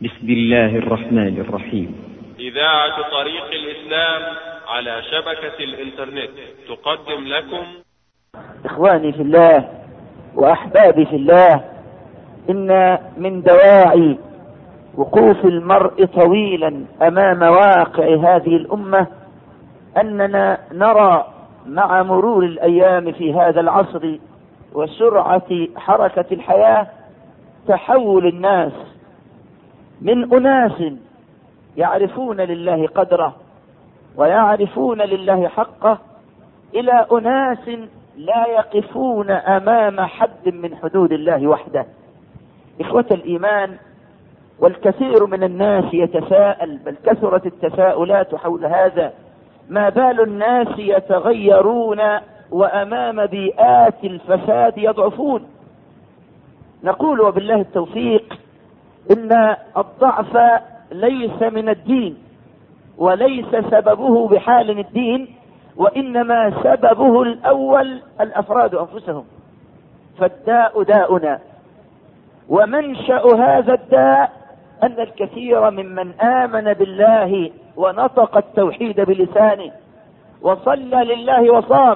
بسم الله الرحمن الرحيم. إذاعة طريق الإسلام على شبكة الإنترنت تقدم لكم إخواني في الله وأحبابي في الله، إن من دواعي وقوف المرء طويلا أمام واقع هذه الأمة أننا نرى مع مرور الأيام في هذا العصر وسرعة حركة الحياة تحول الناس من أناس يعرفون لله قدره ويعرفون لله حقه إلى أناس لا يقفون أمام حد من حدود الله وحده. إخوة الإيمان، والكثير من الناس يتساءل، بل كثرت التساؤلات حول هذا، ما بال الناس يتغيرون وأمام بيئات الفساد يضعفون؟ نقول وبالله التوفيق إن الضعف ليس من الدين وليس سببه بحال الدين، وإنما سببه الأول الأفراد أنفسهم. فالداء داؤنا، ومنشأ هذا الداء أن الكثير ممن آمن بالله ونطق التوحيد بلسانه وصلى لله وصام،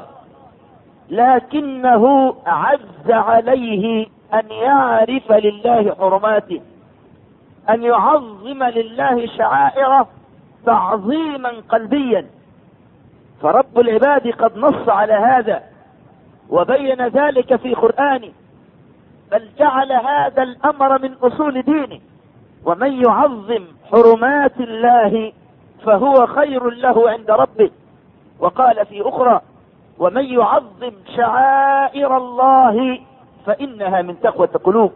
لكنه عز عليه أن يعرف لله حرماته، أن يعظم لله شعائره تعظيما قلبيا. فرب العباد قد نص على هذا وبين ذلك في قرآنه، بل جعل هذا الأمر من أصول دينه: ومن يعظم حرمات الله فهو خير له عند ربه. وقال في أخرى: ومن يعظم شعائر الله فإنها من تقوى القلوب.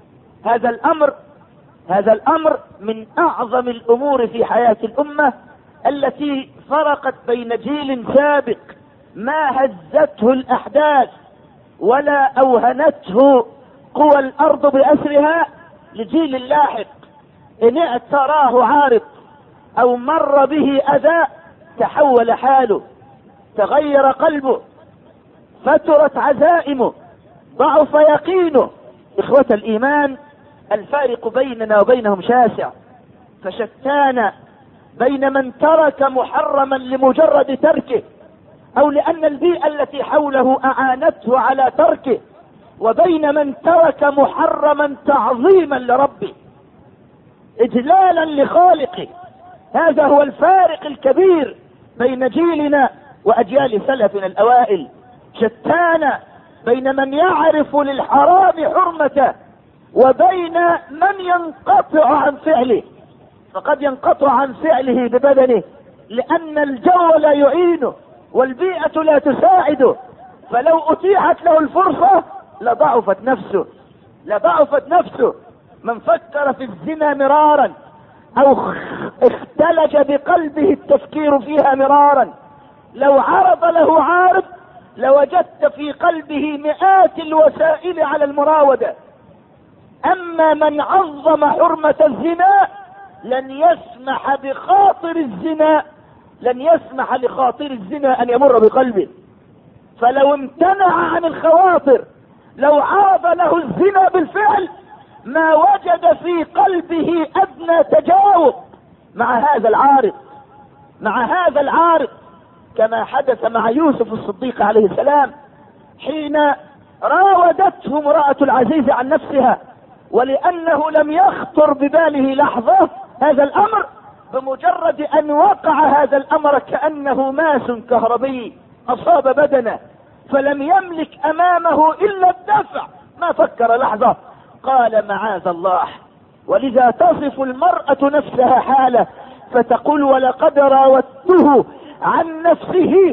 هذا الأمر من أعظم الأمور في حياة الأمة، التي فرقت بين جيل سابق ما هزته الأحداث ولا أوهنته قوى الأرض بأسرها، لجيل لاحق إن اعتراه عارض أو مر به أذى تحول حاله، تغير قلبه، فترت عزائمه، ضعف يقينه. إخوة الإيمان، الفارق بيننا وبينهم شاسع، فشتان بين من ترك محرما لمجرد تركه أو لأن البيئة التي حوله أعانته على تركه، وبين من ترك محرما تعظيما لربه، إجلالا لخالقه. هذا هو الفارق الكبير بين جيلنا وأجيال سلفنا الأوائل. شتان بين من يعرف للحرام حرمته وبين من ينقطع عن فعله. فقد ينقطع عن فعله ببدنه لأن الجو لا يعينه والبيئة لا تساعده، فلو أتيحت له الفرصة لضعفت نفسه. من فكر في الزنا مرارا أو اختلج بقلبه التفكير فيها مرارا، لو عرض له عارض لوجدت في قلبه مئات الوسائل على المراودة. أما من عظم حرمة الزنا لن يسمح لخاطر الزنا أن يمر بقلبه، فلو امتنع عن الخواطر، لو عرض له الزنا بالفعل، ما وجد في قلبه أدنى تجاوب مع هذا العارض، كما حدث مع يوسف الصديق عليه السلام حين راودته امرأة العزيز عن نفسها، ولأنه لم يخطر بباله لحظة هذا الأمر، بمجرد أن وقع هذا الأمر كأنه ماس كهربي أصاب بدنه، فلم يملك أمامه إلا الدفع، ما فكر لحظة، قال معاذ الله. ولذا تصف المرأة نفسها حالة فتقول: ولقد راودته عن نفسه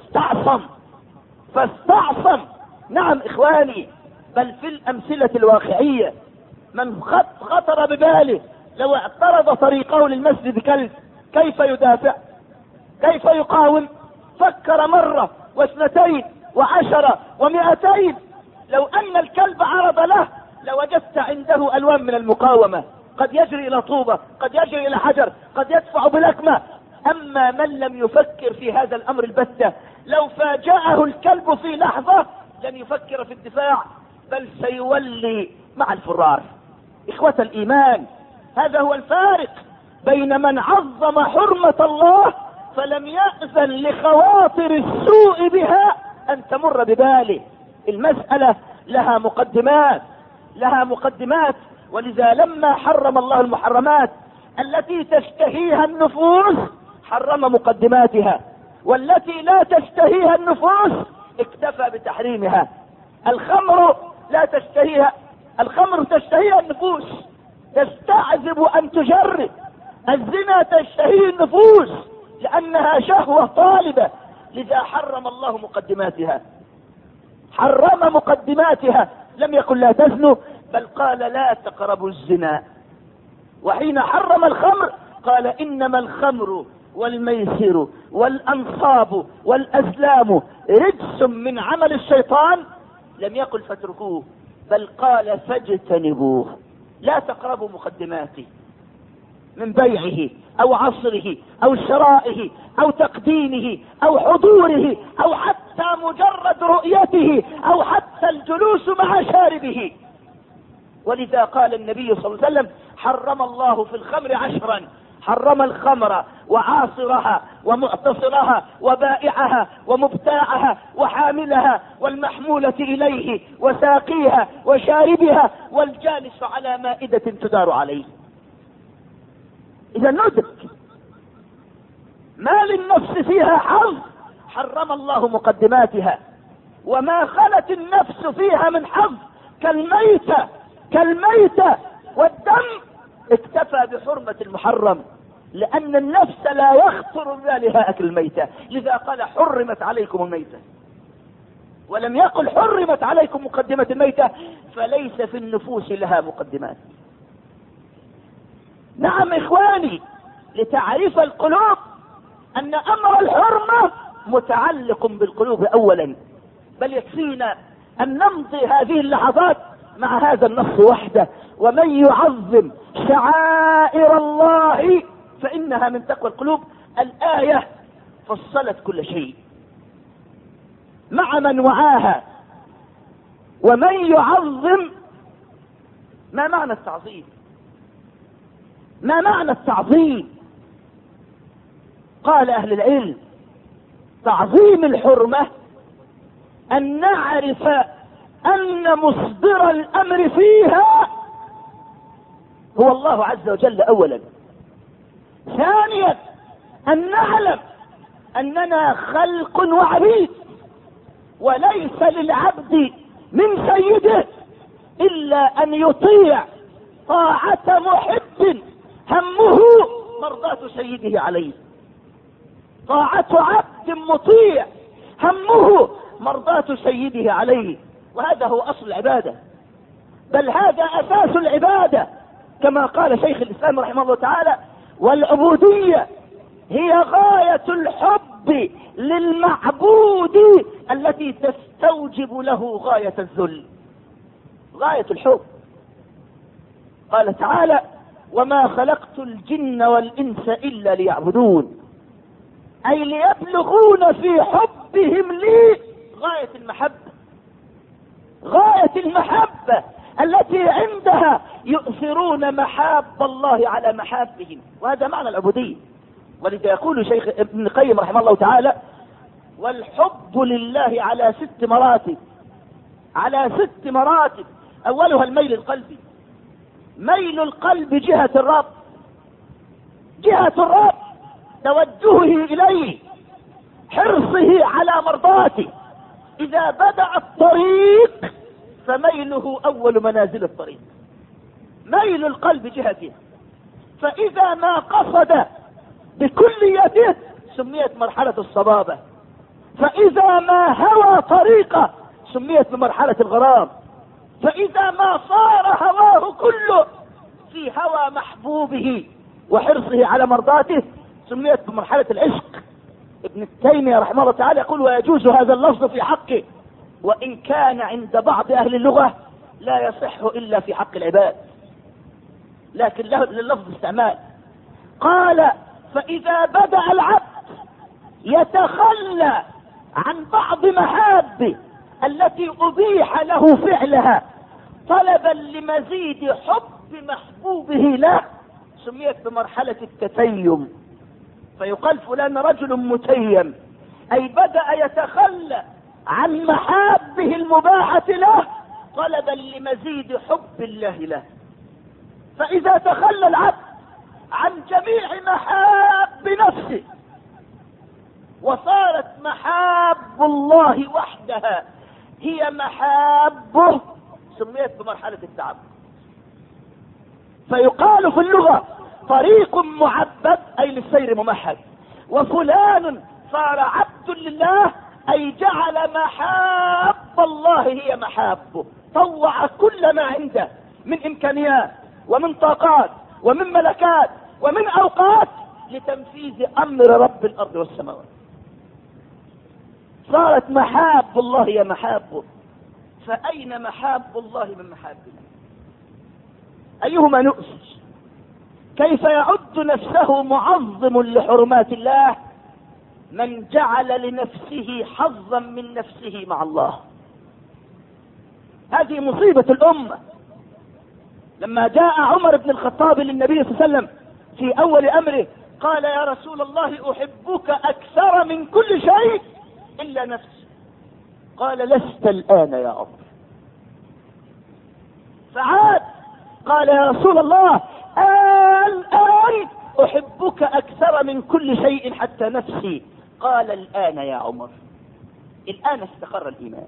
فاستعصم. نعم إخواني، بل في الأمثلة الواقعية من خطر بباله لو اعترض طريقه للمسجد كلب، كيف يدافع؟ كيف يقاوم؟ فكر مرة واثنتين وعشرة ومئتين. لو أن الكلب عرض له لوجدت عنده ألوان من المقاومة، قد يجري إلى طوبة، قد يجري إلى حجر، قد يدفع بلكمة. أما من لم يفكر في هذا الأمر البتة، لو فاجأه الكلب في لحظة لن يفكر في الدفاع، بل سيولي مع الفرار. إخوة الإيمان، هذا هو الفارق بين من عظم حرمة الله فلم يأذن لخواطر السوء بها أن تمر بباله. المسألة لها مقدمات، ولذا لما حرم الله المحرمات التي تشتهيها النفوس حرم مقدماتها، والتي لا تشتهيها النفوس اكتفى بتحريمها. الخمر لا تشتهيها، الخمر تشتهيها النفوس، تستعذب أن تجرب. الزنا تشتهيه النفوس لأنها شهوة طالبة، لذا حرم الله مقدماتها، حرم مقدماتها. لم يقل لا تزنوا، بل قال لا تقربوا الزنا. وحين حرم الخمر قال إنما الخمر والميسر والأنصاب والأزلام رجس من عمل الشيطان. لم يقل فاتركوه، بل قال فاجتنبوه. لا تقربوا مقدماته من بيعه أو عصره أو شرائه أو تقديمه أو حضوره أو حتى مجرد رؤيته أو حتى الجلوس مع شاربه. ولذا قال النبي صلى الله عليه وسلم حرم الله في الخمر 10، حرم الخمر وعاصرها ومعتصرها وبائعها ومبتاعها وحاملها والمحمولة إليه وساقيها وشاربها والجالس على مائدة تدار عليه. إذا ندرك ما للنفس فيها حظ حرم الله مقدماتها، وما خلت النفس فيها من حظ كالميتة والدم اكتفى بحرمة المحرم، لأن النفس لا يخطر ببالها أكل الميتة. لذا قال حرمت عليكم الميتة، ولم يقل حرمت عليكم مقدمة الميتة، فليس في النفوس لها مقدمات. نعم إخواني، لتعريف القلوب أن أمر الحرمة متعلق بالقلوب أولا، بل يكفينا أن نمضي هذه اللحظات مع هذا النص وحده: ومن يعظم شعائر الله فإنها من تقوى القلوب. الآية فصلت كل شيء مع من وعاها. ومن يعظم، ما معنى التعظيم؟ ما معنى التعظيم؟ قال أهل العلم: تعظيم الحرمة أن نعرف أن مصدر الأمر فيها هو الله عز وجل أولا. ثانيا أن نعلم أننا خلق وعبيد، وليس للعبد من سيده إلا أن يطيع طاعة محب همه مرضاة سيده عليه. طاعة عبد مطيع همه مرضاة سيده عليه، وهذا هو أصل العبادة، بل هذا أساس العبادة، كما قال شيخ الإسلام رحمه الله تعالى: والعبودية هي غاية الحب للمعبود التي تستوجب له غاية الذل. غاية الحب. قال تعالى: وما خلقت الجن والإنس إلا ليعبدون، أي ليبلغون في حبهم لي غاية المحبة، غاية المحبة التي عندها يؤثرون محاب الله على محابهم، وهذا معنى العبودية. ولذا يقول شيخ ابن القيم رحمه الله تعالى: والحب لله على 6 مراتب، على 6 مراتب. أولها الميل القلبي، ميل القلب جهة الرب، جهة الرب، توجهه إليه، حرصه على مرضاته. إذا بدأ الطريق فميله أول منازل الطريق، ميل القلب جهته. فإذا ما قصد بكليته سميت مرحلة الصبابة، فإذا ما هوى طريقه سميت بمرحلة الغرام، فإذا ما صار هواه كله في هوى محبوبه وحرصه على مرضاته سميت بمرحلة العشق. ابن تيمية رحمه الله تعالى يقول: ويجوز هذا اللفظ في حقه، وإن كان عند بعض أهل اللغة لا يصح إلا في حق العباد، لكن له لللفظ استعمال. قال: فإذا بدأ العبد يتخلى عن بعض محابه التي أبيح له فعلها طلبا لمزيد حب محبوبه له سميت بمرحلة التتيم، فيقال فلان رجل متيم، أي بدأ يتخلى عن محابه المباحة له طلبا لمزيد حب الله له. فإذا تخلى العبد عن جميع محاب نفسه وصارت محاب الله وحدها هي محابه، سميت بمرحلة التعبد. فيقال في اللغة طريق معبد أي للسير ممهد، وفلان صار عبد لله أي جعل محاب الله هي محابه، طوع كل ما عنده من إمكانيات ومن طاقات ومن ملكات ومن أوقات لتنفيذ أمر رب الأرض والسماوات. صارت محاب الله هي محابه. فأين محاب الله من محابنا؟ أيهما نؤسس؟ كيف يعد نفسه معظم لحرمات الله من جعل لنفسه حظا من نفسه مع الله؟ هذه مصيبة الأمة. لما جاء عمر بن الخطاب للنبي صلى الله عليه وسلم في أول أمره قال يا رسول الله أحبك أكثر من كل شيء إلا نفسي. قال لست الآن يا عمر. فعاد قال يا رسول الله الآن أحبك أكثر من كل شيء حتى نفسي. قال الآن يا عمر. الآن استقر الإيمان،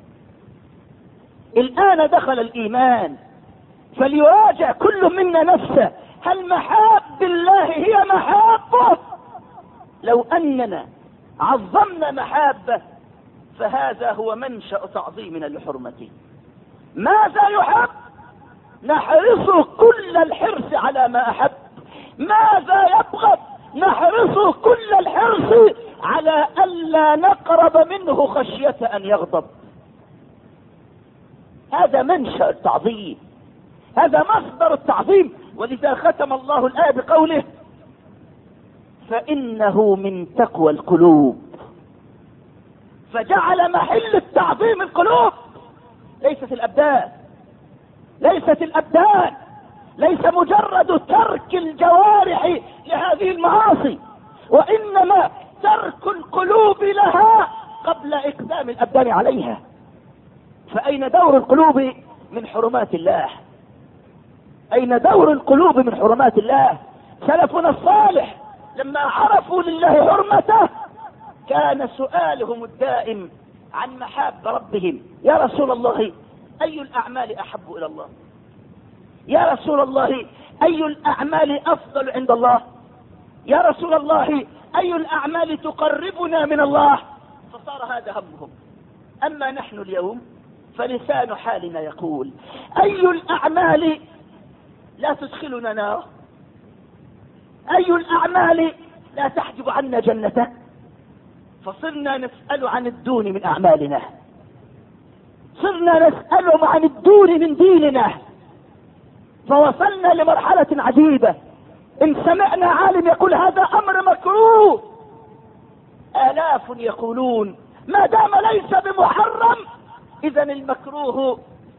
الآن دخل الإيمان. فليراجع كل منا نفسه، هل محاب الله هي محابه؟ لو أننا عظمنا محابه فهذا هو منشأ تعظيمنا لحرمته. ماذا يحب؟ نحرص كل الحرص على ما أحب. ماذا يبغض؟ نحرص كل الحرص على ألا نقرب منه خشية أن يغضب. هذا منشأ التعظيم، هذا مصدر التعظيم. ولذا ختم الله الآية بقوله فإنه من تقوى القلوب. فجعل محل التعظيم القلوب، ليست الأبدان، ليست الأبدان، ليس مجرد ترك الجوارح لهذه المعاصي، وإنما ترك القلوب لها قبل إقدام الأبدان عليها. فأين دور القلوب من حرمات الله؟ أين دور القلوب من حرمات الله؟ سلفنا الصالح لما عرفوا لله حرمته كان سؤالهم الدائم عن محاب ربهم يا رسول الله أي الأعمال أحب إلى الله؟ يا رسول الله أي الأعمال أفضل عند الله؟ يا رسول الله أي الأعمال تقربنا من الله؟ فصار هذا همهم. أما نحن اليوم فلسان حالنا يقول أي الأعمال لا تدخلنا نار؟ أي الأعمال لا تحجب عنا جنته؟ فصرنا نسأل عن الدون من أعمالنا، صرنا نسأل عن الدون من ديننا. فوصلنا لمرحلة عجيبة، إن سمعنا عالم يقول هذا أمر مكروه آلاف يقولون ما دام ليس بمحرم إذن المكروه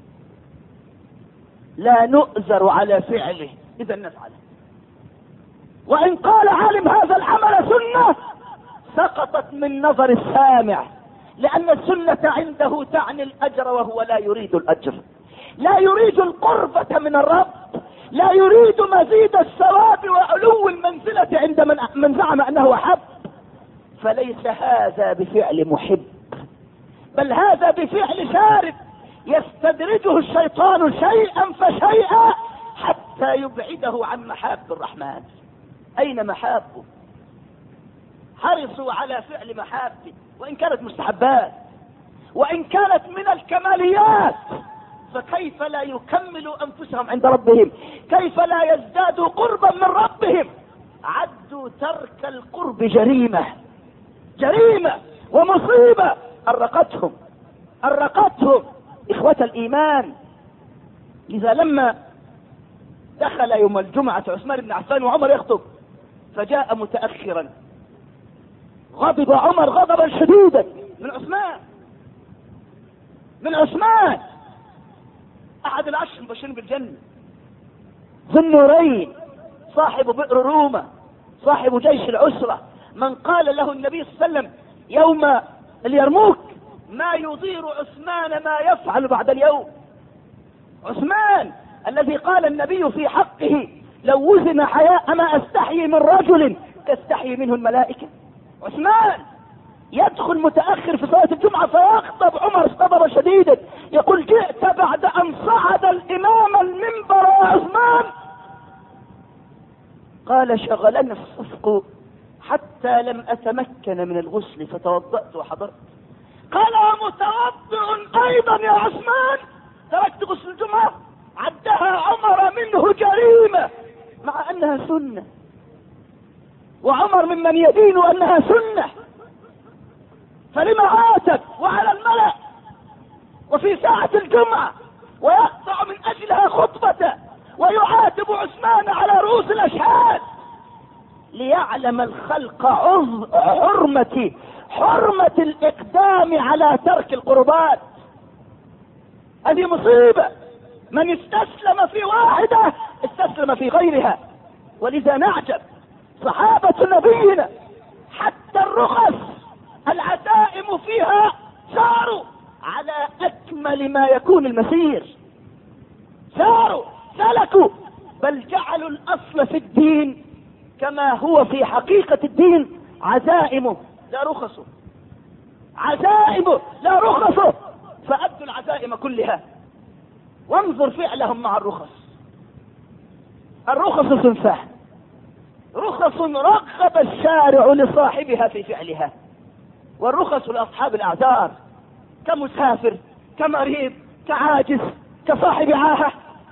لا نؤذر على فعله إذن نفعله. وإن قال عالم هذا العمل سنة سقطت من نظر السامع، لأن السنة عنده تعني الأجر وهو لا يريد الأجر، لا يريد القربة من الرب، لا يريد مزيد الثواب وعلو المنزلة عند من زعم أنه أحب. فليس هذا بفعل محب، بل هذا بفعل شارد يستدرجه الشيطان شيئا فشيئا حتى يبعده عن محاب الرحمن. أين محابه؟ حرصوا على فعل محابه وإن كانت مستحبات وإن كانت من الكماليات، فكيف لا يكملوا أنفسهم عند ربهم؟ كيف لا يزدادوا قربا من ربهم؟ عدوا ترك القرب جريمة، جريمة ومصيبة أرقتهم إخوة الإيمان. إذا لما دخل يوم الجمعة عثمان بن عفان وعمر يخطب فجاء متأخرا، غضب عمر غضبا شديدا من عثمان أحد العشر المبشرين بالجنة ذو النورين صاحب بئر روما، صاحب جيش العسرة، من قال له النبي صلى الله عليه وسلم يوم اليرموك: ما يضير عثمان ما يفعل بعد اليوم. عثمان الذي قال النبي في حقه: لو وزن حياء ما استحيي من رجل تستحيي منه الملائكة. عثمان يدخل متأخر في صلاة الجمعة فيخطب عمر خطبا شديدا، يقول: جئت بعد أن صعد الإمام المنبر يا عثمان. قال: شغلني الصفق حتى لم أتمكن من الغسل فتوضأت وحضرت. قال: ومتوضئ أيضا يا عثمان تركت غسل الجمعة؟ عدها عمر منه جريمة مع أنها سنة، وعمر ممن يدين أنها سنة، فلما عاتب وعلى الملأ وفي ساعة الجمعة ويقطع من أجلها خطبته ويعاتب عثمان على رؤوس الأشهاد؟ ليعلم الخلق حرمة الإقدام على ترك القربات. هذه مصيبة، من استسلم في واحدة استسلم في غيرها. ولذا نعجب صحابة نبينا حتى الرخص العزائم فيها ساروا على أكمل ما يكون المسير، ساروا سلكوا، بل جعلوا الأصل في الدين كما هو في حقيقة الدين: عزائمه لا رخصه، عزائمه لا رخصه، فأدوا العزائم كلها. وانظر فعلهم مع الرخص. الرخص صنفان: رخص رغب الشارع لصاحبها في فعلها، والرخص لأصحاب الأعذار كمسافر، كمريض، كعاجز، كصاحب عاهة.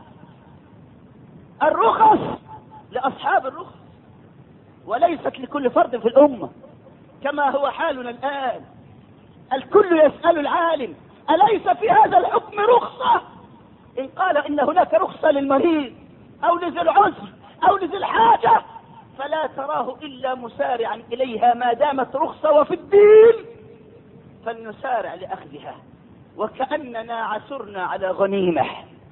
الرخص لأصحاب الرخص وليست لكل فرد في الأمة، كما هو حالنا الآن. الكل يسأل العالم: أليس في هذا الحكم رخصة؟ إن قال إن هناك رخصة للمريض أو لذي العذر أو لذي الحاجة فلا تراه إلا مسارعا إليها ما دامت رخصة وفي الدين، فلنسارع لأخذها. وكأننا عثرنا على غنيمة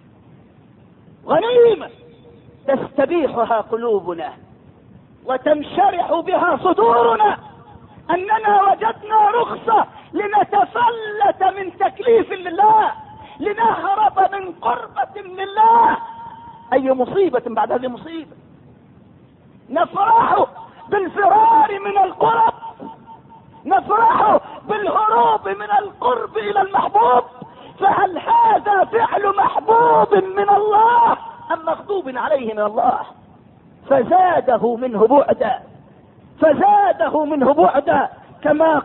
تستبيحها قلوبنا وتنشرح بها صدورنا، أننا وجدنا رخصة لنتفلت من تكليف لله، لنهرب من قربة لله. أي مصيبة بعد هذه مصيبة! نفرح بالفرار من القرب، نفرح بالهروب من القرب إلى المحبوب، فهل هذا فعل محبوب من الله أم مغضوب عليه من الله؟ فزاده منه بعدا، كما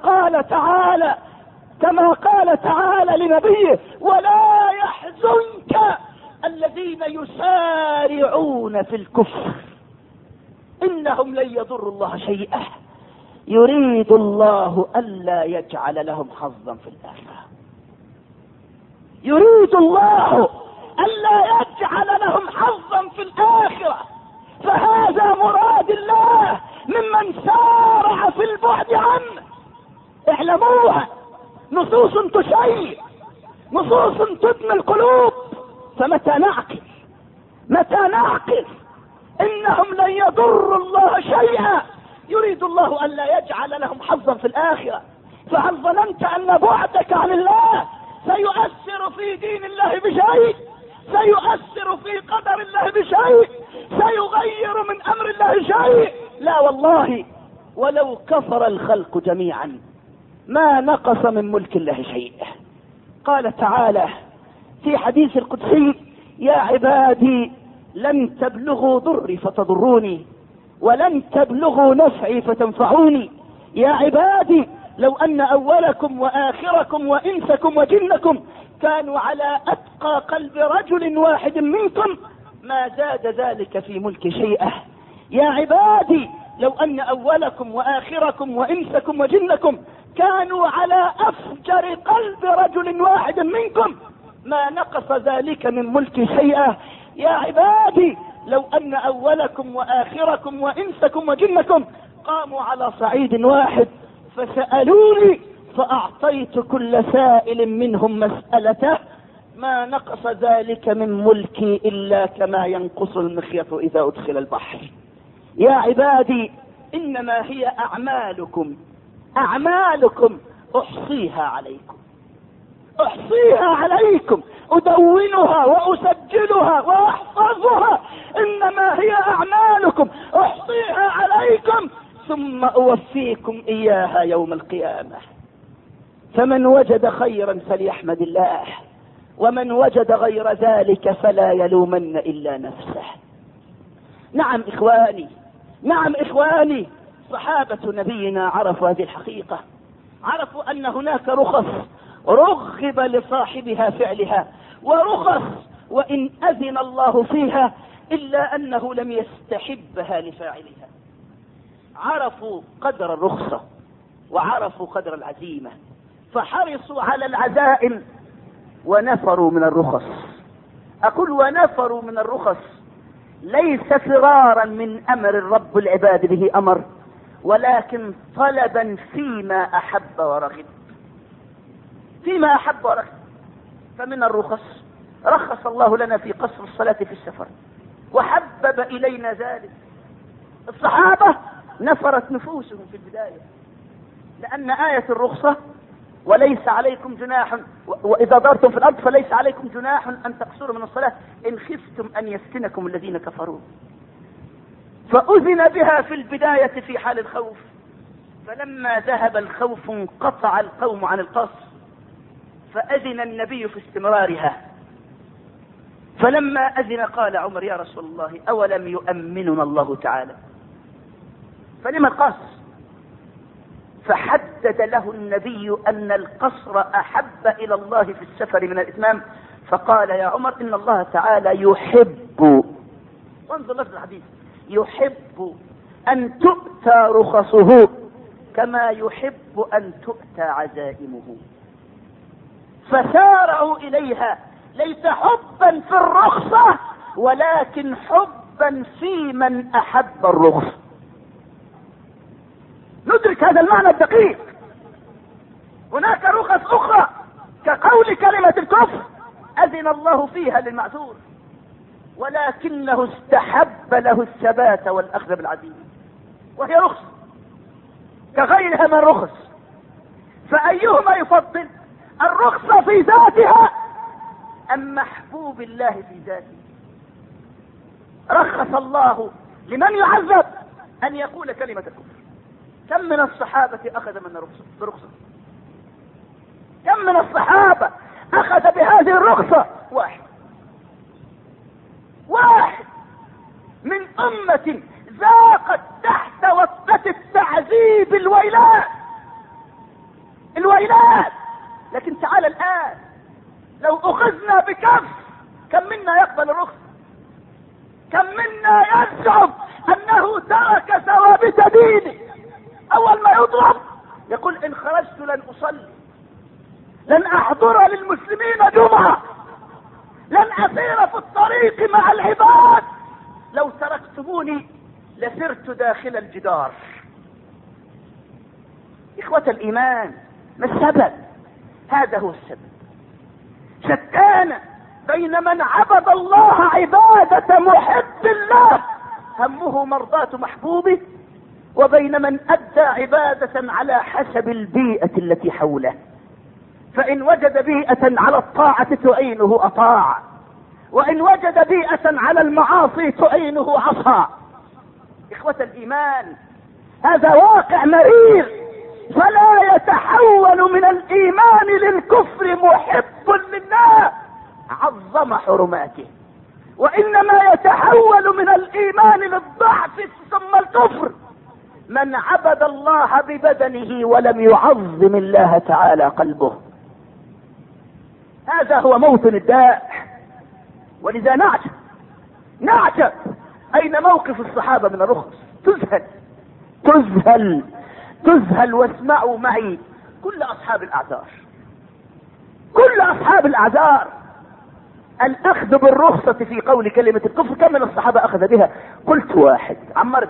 قال تعالى لنبيه: ولا يحزنك الذين يسارعون في الكفر إنهم لن يضروا الله شيئا يريد الله ألا يجعل لهم حظا في الآخرة. يريد الله ألا يجعل لهم حظا في الآخرة، فهذا مراد الله ممن سارع في البعد عنه. اعلموها، نصوص تشيع، نصوص تدمي القلوب. فمتى نعقل إنهم لن يضروا الله شيئا يريد الله ألا يجعل لهم حظا في الآخرة؟ فهل ظننت أن بعدك عن الله سيؤثر في دين الله بشيء؟ سيؤثر في قدر الله بشيء؟ سيغير من أمر الله شيء؟ لا والله، ولو كفر الخلق جميعا ما نقص من ملك الله شيء. قال تعالى في حديث القدسي: يا عبادي لن تبلغوا ضري فتضروني ولن تبلغوا نفعي فتنفعوني. يا عبادي لو أن أولكم وآخركم وإنسكم وجنكم كانوا على أتقى قلب رجل واحد منكم ما زاد ذلك في ملك شيئا. يا عبادي لو أن أولكم وآخركم وإنسكم وجنكم كانوا على أفجر قلب رجل واحد منكم ما نقص ذلك من ملك شيئا. يا عبادي لو أن أولكم وآخركم وإنسكم وجنكم قاموا على صعيد واحد فسألوني فأعطيت كل سائل منهم مسألته ما نقص ذلك من ملكي إلا كما ينقص المخيط إذا أدخل البحر. يا عبادي إنما هي أعمالكم أحصيها عليكم أدونها وأسجلها وأحفظها. إنما هي أعمالكم أحصيها عليكم ثم أوفيكم إياها يوم القيامة. فمن وجد خيرا فليحمد الله، ومن وجد غير ذلك فلا يلومن إلا نفسه. نعم إخواني، صحابة نبينا عرفوا هذه الحقيقة، عرفوا أن هناك رخص رغب لصاحبها فعلها، ورخص وإن أذن الله فيها إلا أنه لم يستحبها لفاعلها. عرفوا قدر الرخصة وعرفوا قدر العزيمة، فحرصوا على العزائم ونفروا من الرخص. أقول ونفروا من الرخص ليس فرارا من أمر الرب العباد به أمر، ولكن طلبا فيما أحب ورغب. فمن الرخص رخص الله لنا في قصر الصلاة في السفر وحبب إلينا ذلك. الصحابة نفرت نفوسهم في البداية، لأن آية الرخصة وليس عليكم جناح وإذا ضربتم في الأرض فليس عليكم جناح أن تقصروا من الصلاة إن خفتم أن يفتنكم الذين كفروا، فأذن بها في البداية في حال الخوف. فلما ذهب الخوف انقطع القوم عن القصر، فأذن النبي في استمرارها. فلما أذن قال عمر يا رسول الله أولم يؤمننا الله تعالى فلما القصر؟ فحدد له النبي أن القصر أحب إلى الله في السفر من الإتمام، فقال يا عمر إن الله تعالى يحب، وانظر لفظ الحديث، يحب أن تؤتى رخصه كما يحب أن تؤتى عزائمه. فسارعوا إليها ليس حبا في الرخصة ولكن حبا في من أحب الرخصة. ندرك هذا المعنى الدقيق. هناك رخص أخرى كقول كلمة الكفر أذن الله فيها للمعذور، ولكنه استحب له الثبات والأخذ بالعزيمة، وهي رخصة كغيرها من رخص. فأيهما يفضل، الرخصة في ذاتها أم محبوب الله في ذاته؟ رخص الله لمن يعذب أن يقول كلمة الكفر. كم من الصحابة أخذ من برخصة؟ كم من الصحابة أخذ بهذه الرخصة؟ واحد من أمة ذاقت تحت وطأة التعذيب الويلات. لكن تعال الآن لو أخذنا بكف كم منا يقبل الرخصة؟ كم منا يزعم أنه ترك ثوابت دينه؟ أول ما يضرب يقول إن خرجت لن أصلي، لن أحضر للمسلمين جمعة، لن أسير في الطريق مع العباد، لو تركتموني لسرت داخل الجدار. إخوة الإيمان، ما السبب؟ هذا هو السبب. شتان بين من عبد الله عبادة محب الله همه مرضاة محبوبه، وبين من أدى عبادة على حسب البيئة التي حوله. فإن وجد بيئة على الطاعة تعينه أطاع، وإن وجد بيئة على المعاصي تعينه عصى. إخوة الإيمان، هذا واقع مرير. فلا يتحول من الإيمان للكفر محب لله عظم حرماته، وإنما يتحول من الإيمان للضعف ثم الكفر من عبد الله ببدنه ولم يعظم الله تعالى قلبه. هذا هو موطن الداء. ولذا نعجب أين موقف الصحابة من الرخص. تذهل واسمعوا معي كل أصحاب الأعذار الأخذ بالرخصة في قول كلمة الكفر. كم من الصحابة أخذ بها؟ قلت واحد، عمار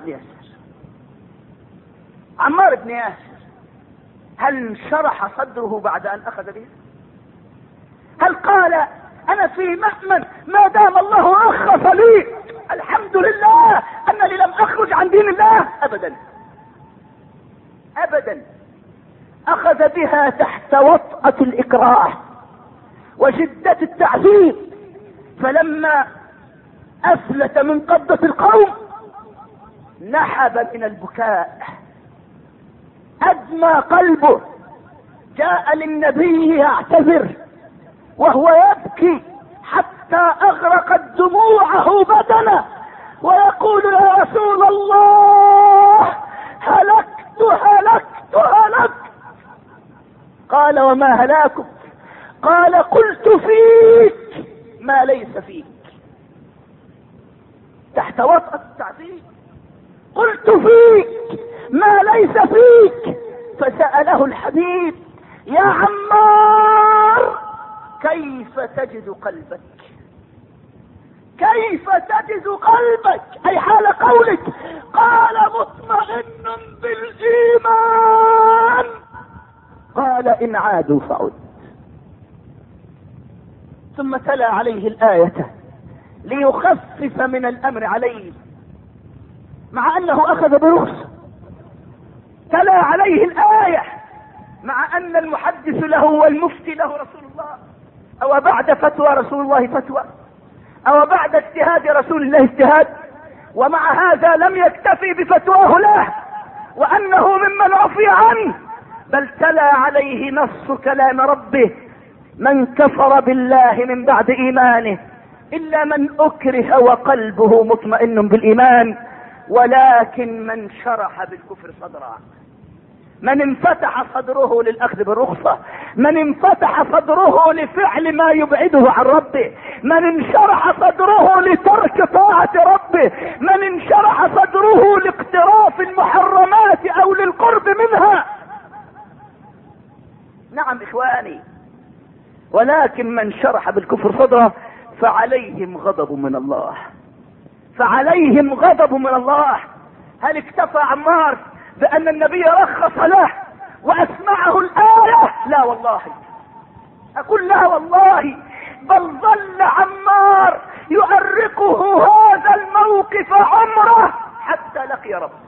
بن ياسر. هل انشرح صدره بعد أن أخذ بها؟ هل قال أنا في مأمن ما دام الله رخص لي، الحمد لله انني لم اخرج عن دين الله؟ ابدا ابدا. اخذ بها تحت وطأة الاكراه وشدة التعذيب، فلما افلت من قبضة القوم نحب من البكاء، ادمى قلبه، جاء للنبي يعتذر وهو يبكي حتى اغرقت دموعه بدنه، ويقول يا رسول الله هلكت هلكت هلكت. قال وما هلاكك؟ قال قلت فيك ما ليس فيك. تحت وطأة التعذيب قلت فيك ما ليس فيك. فسأله الحبيب يا عمار كيف تجد قلبك؟ كيف تجد قلبك؟ اي حال قولك؟ قال مطمئن بالايمان. قال ان عادوا فعد. ثم تلا عليه الآية ليخفف من الامر عليه، مع انه اخذ برخصة. تلا عليه الآية مع ان المحدث له والمفتي له رسول الله، او بعد فتوى رسول الله فتوى، او بعد اجتهاد رسول الله اجتهاد، ومع هذا لم يكتفي بفتواه له وانه ممن عفي عنه، بل تلا عليه نص كلام ربه من كفر بالله من بعد ايمانه الا من اكره وقلبه مطمئن بالايمان، ولكن من شرح بالكفر صدرا، من انفتح صدره للاخذ بالرخصة، من انفتح صدره لفعل ما يبعده عن ربه، من انشرح صدره لترك طاعة ربه، من انشرح صدره لاقتراف المحرمات او للقرب منها. نعم اخواني، ولكن من شرح بالكفر صدره فعليهم غضب من الله، فعليهم غضب من الله. هل اكتفى عمار بان النبي رخص له واسمعه الآية؟ لا والله، اقول لا والله، بل ظل عمار يؤرقه هذا الموقف عمره حتى لقي ربه.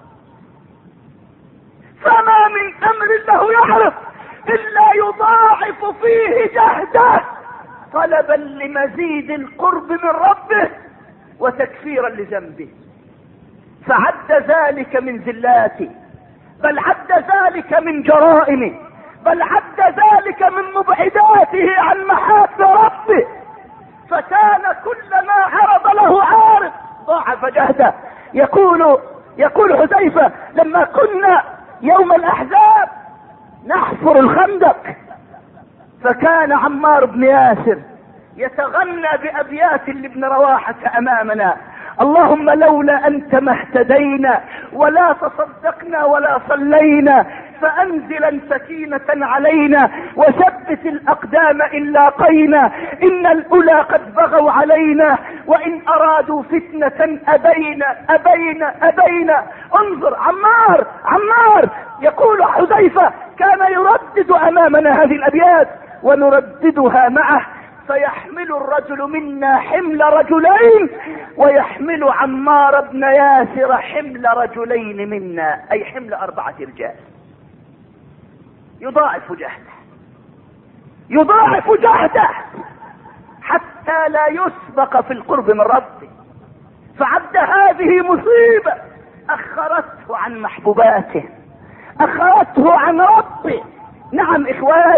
فما من امر له يعرف الا يضاعف فيه جهده طلبا لمزيد القرب من ربه وتكفيرا لذنبه. فعد ذلك من ذلاته، بل عد ذلك من جرائمه، بل عد ذلك من مبعداته عن محاب ربه. فكان كلما عرض له عارض ضاعف جهده. يقول حذيفة لما كنا يوم الاحزاب نحفر الخندق، فكان عمار بن ياسر يتغنى بأبيات لابن رواحة امامنا: اللهم لولا انت ما اهتدينا ولا تصدقنا ولا صلينا، فانزلا سكينة علينا وثبت الاقدام ان لاقينا، ان الاولى قد بغوا علينا وان ارادوا فتنة ابينا ابينا ابينا. انظر عمار يقول حذيفة كان يردد امامنا هذه الابيات ونرددها معه، فيحمل الرجل منا حمل رجلين ويحمل عمار بن ياسر حمل رجلين منا، اي حمل 4 رجال. يضاعف جهده حتى لا يسبق في القرب من ربه. فعد هذه مصيبة اخرته عن محبوباته، اخرته عن ربه. نعم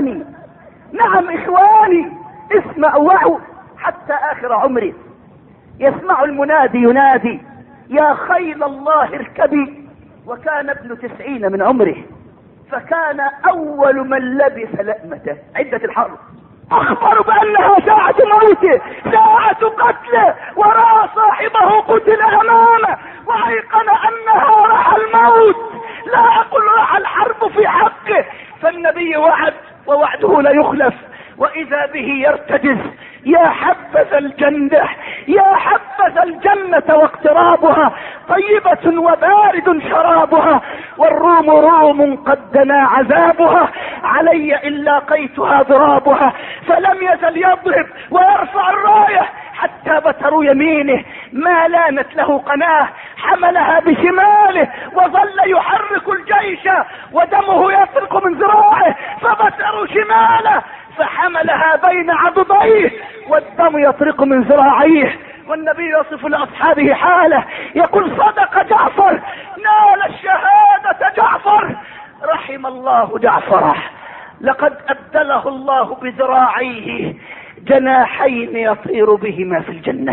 اخواني اسمعوا حتى اخر عمره يسمع المنادي ينادي يا خيل الله اركبي، وكان ابن 90 من عمره، فكان اول من لبس لأمته عدة الحرب. اخبر بانها ساعة موته، ساعة قتله، ورأى صاحبه قتل امامه، وايقن انها راح الموت. لا اقول راح الحرب في حقه، فالنبي وعد ووعده لا يخلف، واذا به يرتجز: يا حبذا الجندح، يا حبذا حبذا الجنة واقترابها، طيبة وبارد شرابها، والروم روم قد دنا عذابها، علي إن لاقيتها ضرابها. فلم يزل يضرب ويرفع الراية حتى بتروا يمينه، ما لانت له قناه، حملها بشماله وظل يحرك الجيش ودمه يسرق من ذراعه، فبتروا شماله فحملها بين عضديه والدم يطرق من ذراعيه. والنبي يصف لاصحابه حاله، يقول: صدق جعفر، نال الشهادة جعفر، رحم الله جعفر، لقد أبدله الله بذراعيه جناحين يطير بهما في الجنة.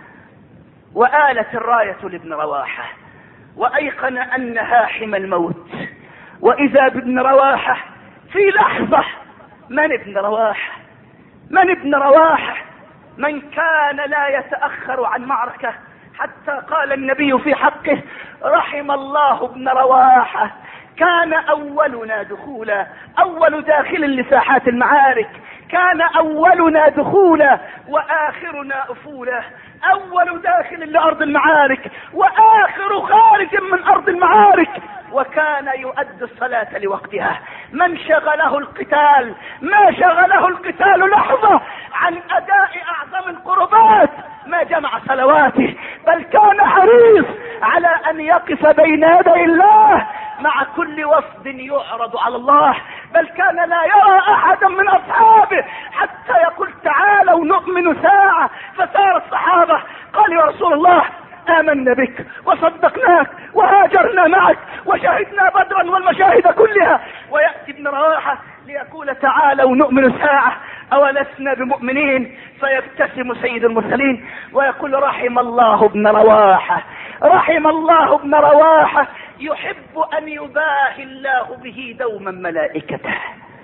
وآلت الراية لابن رواحة وأيقن أنها حمى الموت، وإذا بابن رواحة في لحظة. من ابن رواحة؟ من ابن رواحة؟ من كان لا يتأخر عن معركة، حتى قال النبي في حقه: رحم الله ابن رواحة، كان أولنا دخولا، أول داخل لساحات المعارك، كان أولنا دخولا وآخرنا أفولا، أول داخل لأرض المعارك وآخر خارج من أرض المعارك، وكان يؤدي الصلاة لوقتها. من شغله القتال، ما شغله القتال لحظة عن أداء أعظم القربات ما جمع صلواته، بل كان حريص على أن يقف بين يدي الله مع كل وفد يعرض على الله، بل كان لا يرى أحدا من أصحابه حتى يقول: تعالوا نؤمن ساعة. فسار الصحابة قال: يا رسول الله، آمنا بك وصدقناك وهاجرنا معك وشهدنا بدرا والمشاهد كلها. ويأتي ابن رواحة ليقول: تعالوا نؤمن ساعة، أولسنا بمؤمنين؟ فيبتسم سيد المرسلين ويقول: رحم الله ابن رواحة، رحم الله ابن رواحة، يحب أن يباهي الله به دوما ملائكته.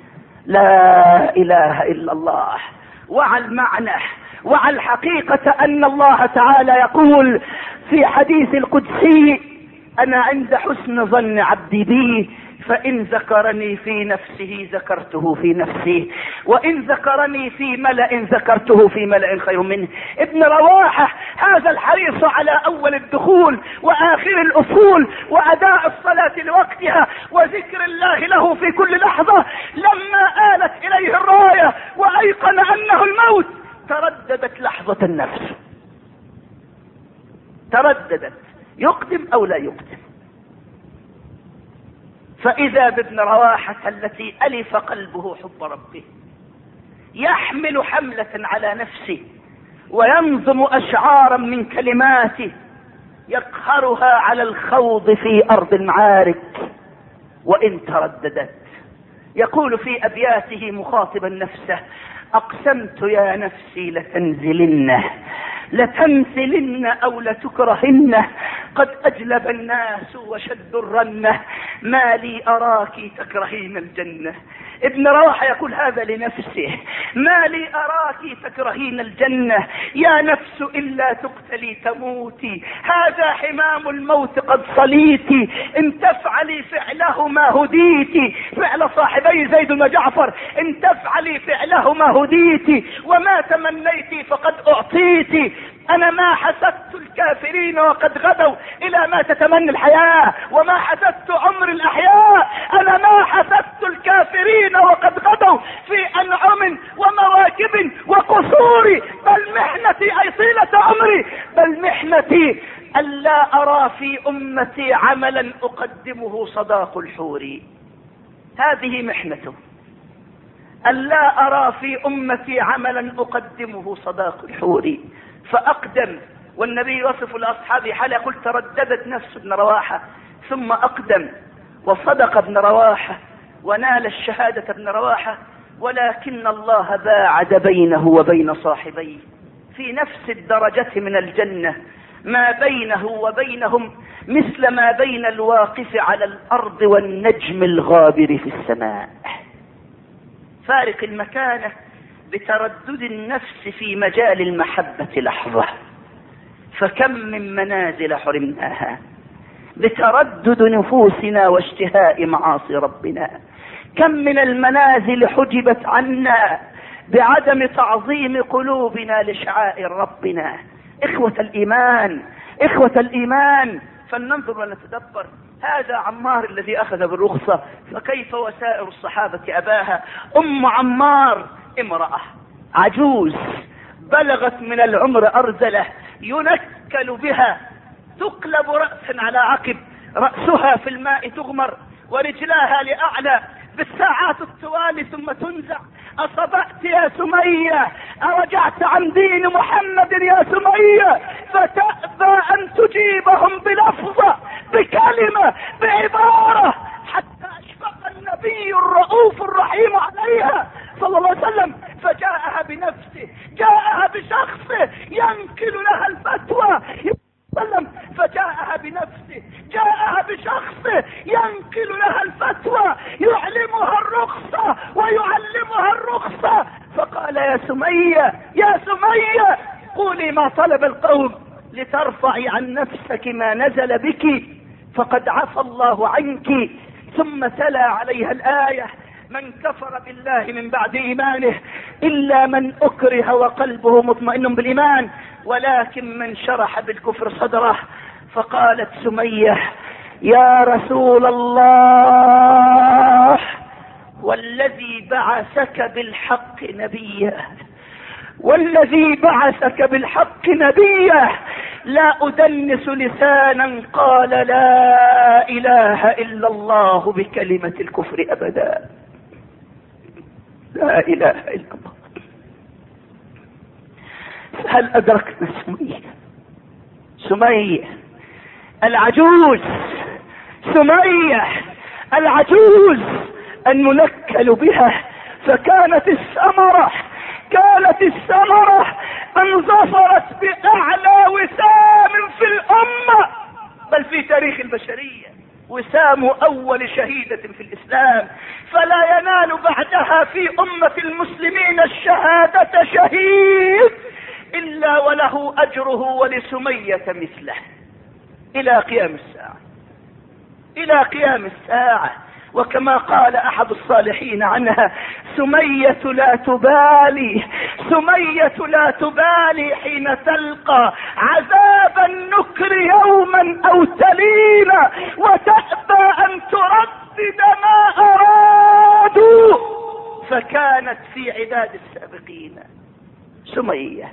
لا إله إلا الله. وعلى المعنى وعلى الحقيقة أن الله تعالى يقول في حديث القدسي: أنا عند حسن ظن عبدي بي، فإن ذكرني في نفسه ذكرته في نفسي، وإن ذكرني في ملأ ذكرته في ملأ خير منه. ابن رواحة هذا الحريص على أول الدخول وآخر الأصول وأداء الصلاة لوقتها وذكر الله له في كل لحظة، لما آلت إليه الراية وأيقن أنه الموت ترددت لحظة النفس، ترددت يقدم أو لا يقدم. فإذا بابن رواحة التي ألف قلبه حب ربه يحمل حملة على نفسه وينظم أشعارا من كلماته يقهرها على الخوض في أرض المعارك، وإن ترددت يقول في أبياته مخاطبا نفسه: أقسمت يا نفسي لتنزلن أو لتكرهن، قد أجلب الناس وشدوا الرنة، ما لي أراك تكرهين الجنة. ابن رواحة يقول هذا لنفسه: ما لي أراك تكرهين الجنة، يا نفس إلا تقتلي تموتي، هذا حمام الموت قد صليتي، إن تفعلي فعله ما هديتي، فعل صاحبي زيد وجعفر، إن تفعلي فعله ما هديتي، وما تمنيتي فقد أعطيتي، أنا ما حسدت الكافرين وقد غدوا إلى ما تتمنى الحياة، وما حسدت عمر الأحياء، أنا ما حسدت الكافرين وقد غدوا في أنعم ومواكب وقصور، بل محنتي أي طيلة عمري، بل محنتي ألا أرى في أمتي عملا أقدمه صداق الحور. هذه محنته، ألا أرى في أمتي عملا أقدمه صداق الحور، فأقدم. والنبي يصف لأصحابه حال يقول: ترددت نفس ابن رواحة ثم أقدم، وصدق ابن رواحة ونال الشهادة ابن رواحة، ولكن الله باعد بينه وبين صاحبيه في نفس الدرجة من الجنة، ما بينه وبينهم مثل ما بين الواقف على الأرض والنجم الغابر في السماء، فارق المكانة بتردد النفس في مجال المحبة لحظة. فكم من منازل حرمناها بتردد نفوسنا واشتهاء معاصي ربنا، كم من المنازل حجبت عنا بعدم تعظيم قلوبنا لشعائر ربنا، إخوة الإيمان، إخوة الإيمان، فلننظر ونتدبر. هذا عمار الذي أخذ بالرخصة، فكيف وسائر الصحابة أباها؟ أم عمار امرأة عجوز بلغت من العمر أرذلة، ينكل بها، تقلب رأسا على عقب، رأسها في الماء تغمر ورجلاها لأعلى بالساعات الطوال ثم تنزع. أصبأت يا سمية، أرجعت عن دين محمد يا سمية، فتأبى أن تجيبهم بلفظة، بكلمة، بعبارة، حتى أشفق النبي الرؤوف الرحيم عليها صلى الله عليه وسلم، فجاءها بنفسه، جاءها بشخصه ينقل لها الفتوى، فجاءها بنفسه، جاءها بشخصه ينقل لها الفتوى، يعلمها الرخصة ويعلمها الرخصة. فقال يا سمية، يا سمية، قولي ما طلب القوم لترفعي عن نفسك ما نزل بك، فقد عفى الله عنك. ثم تلا عليها الآية: من كفر بالله من بعد إيمانه إلا من أكره وقلبه مطمئن بالإيمان ولكن من شرح بالكفر صدره. فقالت سمية: يا رسول الله، والذي بعثك بالحق نبيا، والذي بعثك بالحق نبيا، لا أدنس لسانا قال لا إله إلا الله بكلمة الكفر أبدا. لا إله إلا الله. هل أدركنا سمية؟ سمية العجوز، سمية العجوز المنكل بها. فكانت الثمرة، كانت الثمرة أن ظفرت بأعلى وسام في الأمة، بل في تاريخ البشرية، وسام أول شهيدة في الإسلام. فلا ينال بعدها في أمة المسلمين الشهادة شهيد إلا وله أجره، ولسمية مثله إلى قيام الساعة، إلى قيام الساعة. وكما قال أحد الصالحين عنها: سمية لا تبالي، سمية لا تبالي حين تلقى عذاب النكر يوما أو تلينا، وتأبى أن تردد ما أرادوا، فكانت في عداد السابقين. سمية،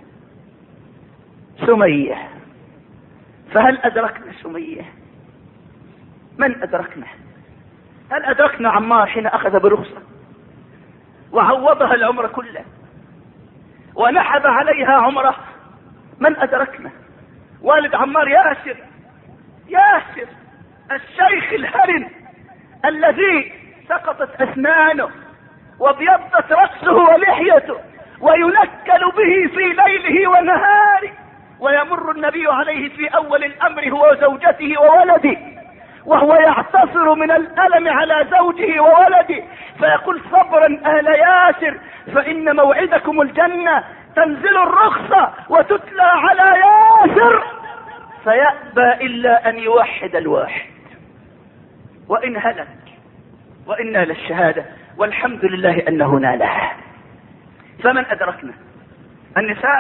سمية. فهل أدركنا سمية؟ من أدركنا؟ هل أدركنا عمار حين أخذ برخصة وعوضها العمر كله ونحب عليها عمره؟ من أدركنا؟ والد عمار ياسر، ياسر الشيخ الهرم الذي سقطت أسنانه وابيضت رأسه ولحيته، وينكل به في ليله ونهاره، ويمر النبي عليه في أول الأمر هو وزوجته وولده، وهو يعتصر من الألم على زوجه وولده، فيقول: صبرا أهل ياسر فإن موعدكم الجنة. تنزل الرخصة وتتلى على ياسر فيأبى إلا أن يوحد الواحد، وإن هلك وإن نال الشهادة، والحمد لله أنه نالها. فمن أدركنا؟ النساء،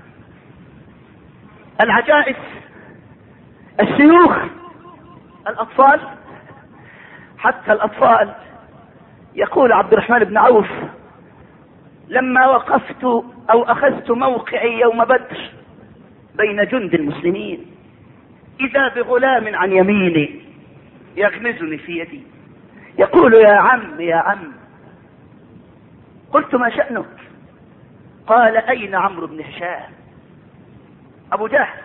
العجائز، الشيوخ، الأطفال، حتى الأطفال. يقول عبد الرحمن بن عوف: لما وقفت أو أخذت موقعي يوم بدر بين جند المسلمين، إذا بغلام عن يميني يغمزني في يدي يقول: يا عم يا عم. قلت: ما شأنك؟ قال: أين عمرو بن هشام أبو جهل؟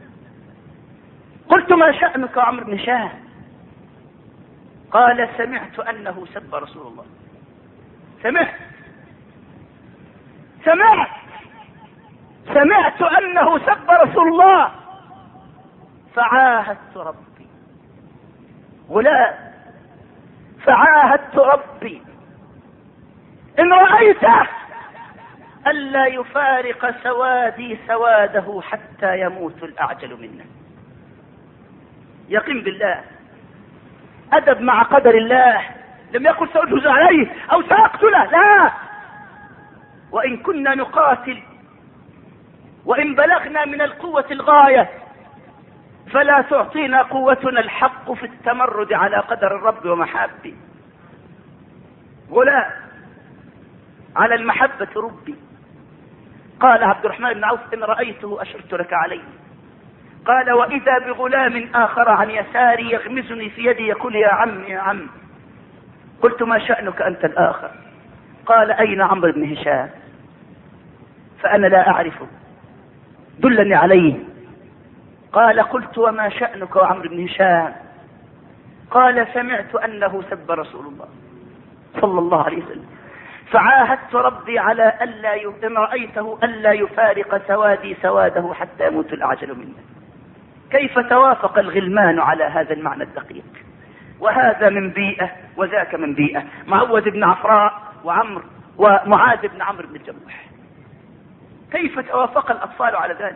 قلت: ما شأنك عمرو بن هشام؟ قال: سمعت أنه سب رسول الله. سمعت أنه سب رسول الله، فعاهدت ربي، غلام، فعاهدت ربي إن رأيته ألا يفارق سوادي سواده حتى يموت الأعجل منا. يقين بالله، أدب مع قدر الله. لم يقل سأجهز عليه أو سأقتله، لا. وإن كنا نقاتل وإن بلغنا من القوة الغاية فلا تعطينا قوتنا الحق في التمرد على قدر الرب ومحابه. غلام على المحبة ربي. قال عبد الرحمن بن عوف: إن رأيته أشرت لك عليه. قال: وإذا بغلام آخر عن يساري يغمزني في يدي يقول: يا عم يا عم. قلت: ما شأنك أنت الآخر؟ قال: أين عمرو بن هشام؟ فأنا لا أعرفه، دلني عليه. قال: قلت: وما شأنك وعمرو بن هشام؟ قال: سمعت أنه سب رسول الله صلى الله عليه وسلم، فعاهدت ربي على إن رأيته ألا يفارق سوادي سواده حتى يموت الأعجل منه. كيف توافق الغلمان على هذا المعنى الدقيق؟ وهذا من بيئة وذاك من بيئة. معوذ بن عفراء ومعاذ بن عمرو بن الجموح، كيف توافق الأطفال على ذلك؟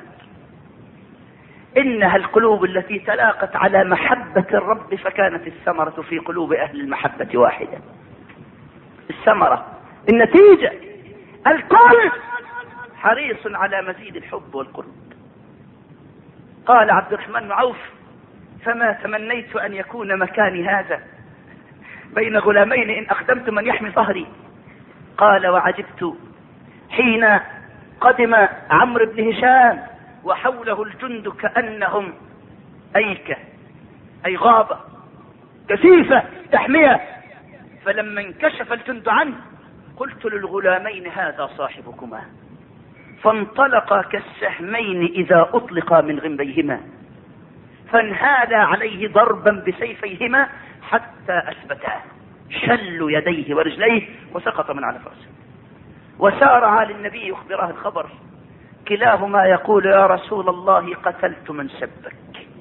إنها القلوب التي تلاقت على محبة الرب، فكانت الثمرة في قلوب أهل المحبة واحدة. الثمرة، النتيجة، الكل حريص على مزيد الحب والقرب. قال عبد الرحمن بن عوف: فما تمنيت أن يكون مكاني هذا بين غلامين إن أخدمت من يحمي ظهري. قال: وعجبت حين قدم عمرو بن هشام وحوله الجند كأنهم أيكة، أي غابة كثيفة تحمية، فلما انكشف الجند عنه قلت للغلامين: هذا صاحبكما. فانطلقا كالسهمين إذا أطلقا من غمريهما، فانهالا عليه ضربا بسيفيهما حتى أثبتا، شلوا يديه ورجليه وسقط من على فرسه، وسارعا للنبي يخبره الخبر، كلاهما يقول: يا رسول الله قتلت من سبك.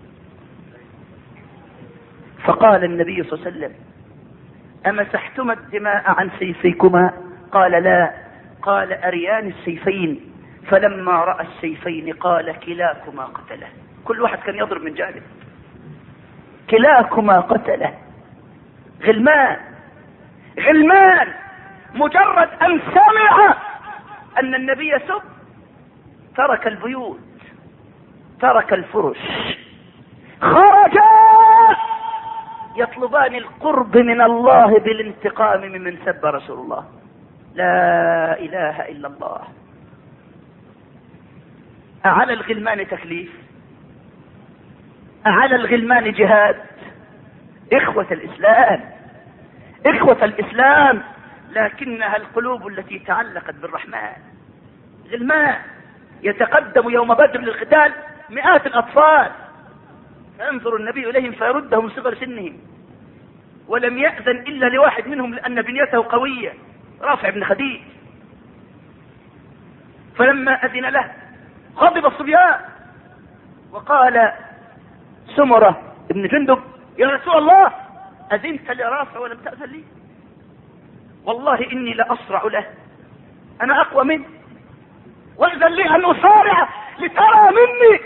فقال النبي صلى الله عليه وسلم: أمسحتما الدماء عن سيفيكما؟ قال: لا. قال: أريان السيفين. فلما رأى السيفين قال: كلاكما قتله. كل واحد كان يضرب من جانب. كلاكما قتله. غلمان مجرد أن سمع أن النبي يسب ترك البيوت، ترك الفرش، خرجا يطلبان القرب من الله بالانتقام ممن سب رسول الله. لا إله إلا الله. أعلى الغلمان تكليف؟ أعلى الغلمان جهاد؟ إخوة الإسلام، لكنها القلوب التي تعلقت بالرحمن. غلمان يتقدم يوم بدر للقتال مئات الأطفال، فينظر النبي إليهم فيردهم صغر سنهم، ولم يأذن إلا لواحد منهم لأن بنيته قوية، رافع بن خديج. فلما أذن له غضب الصبيان، وقال سمرة ابن جندب: يا رسول الله، أذنت لرافع ولم تأذن لي؟ والله إني لأسرع له، أنا أقوى منه، وأذن لي أن أصارع لترى مني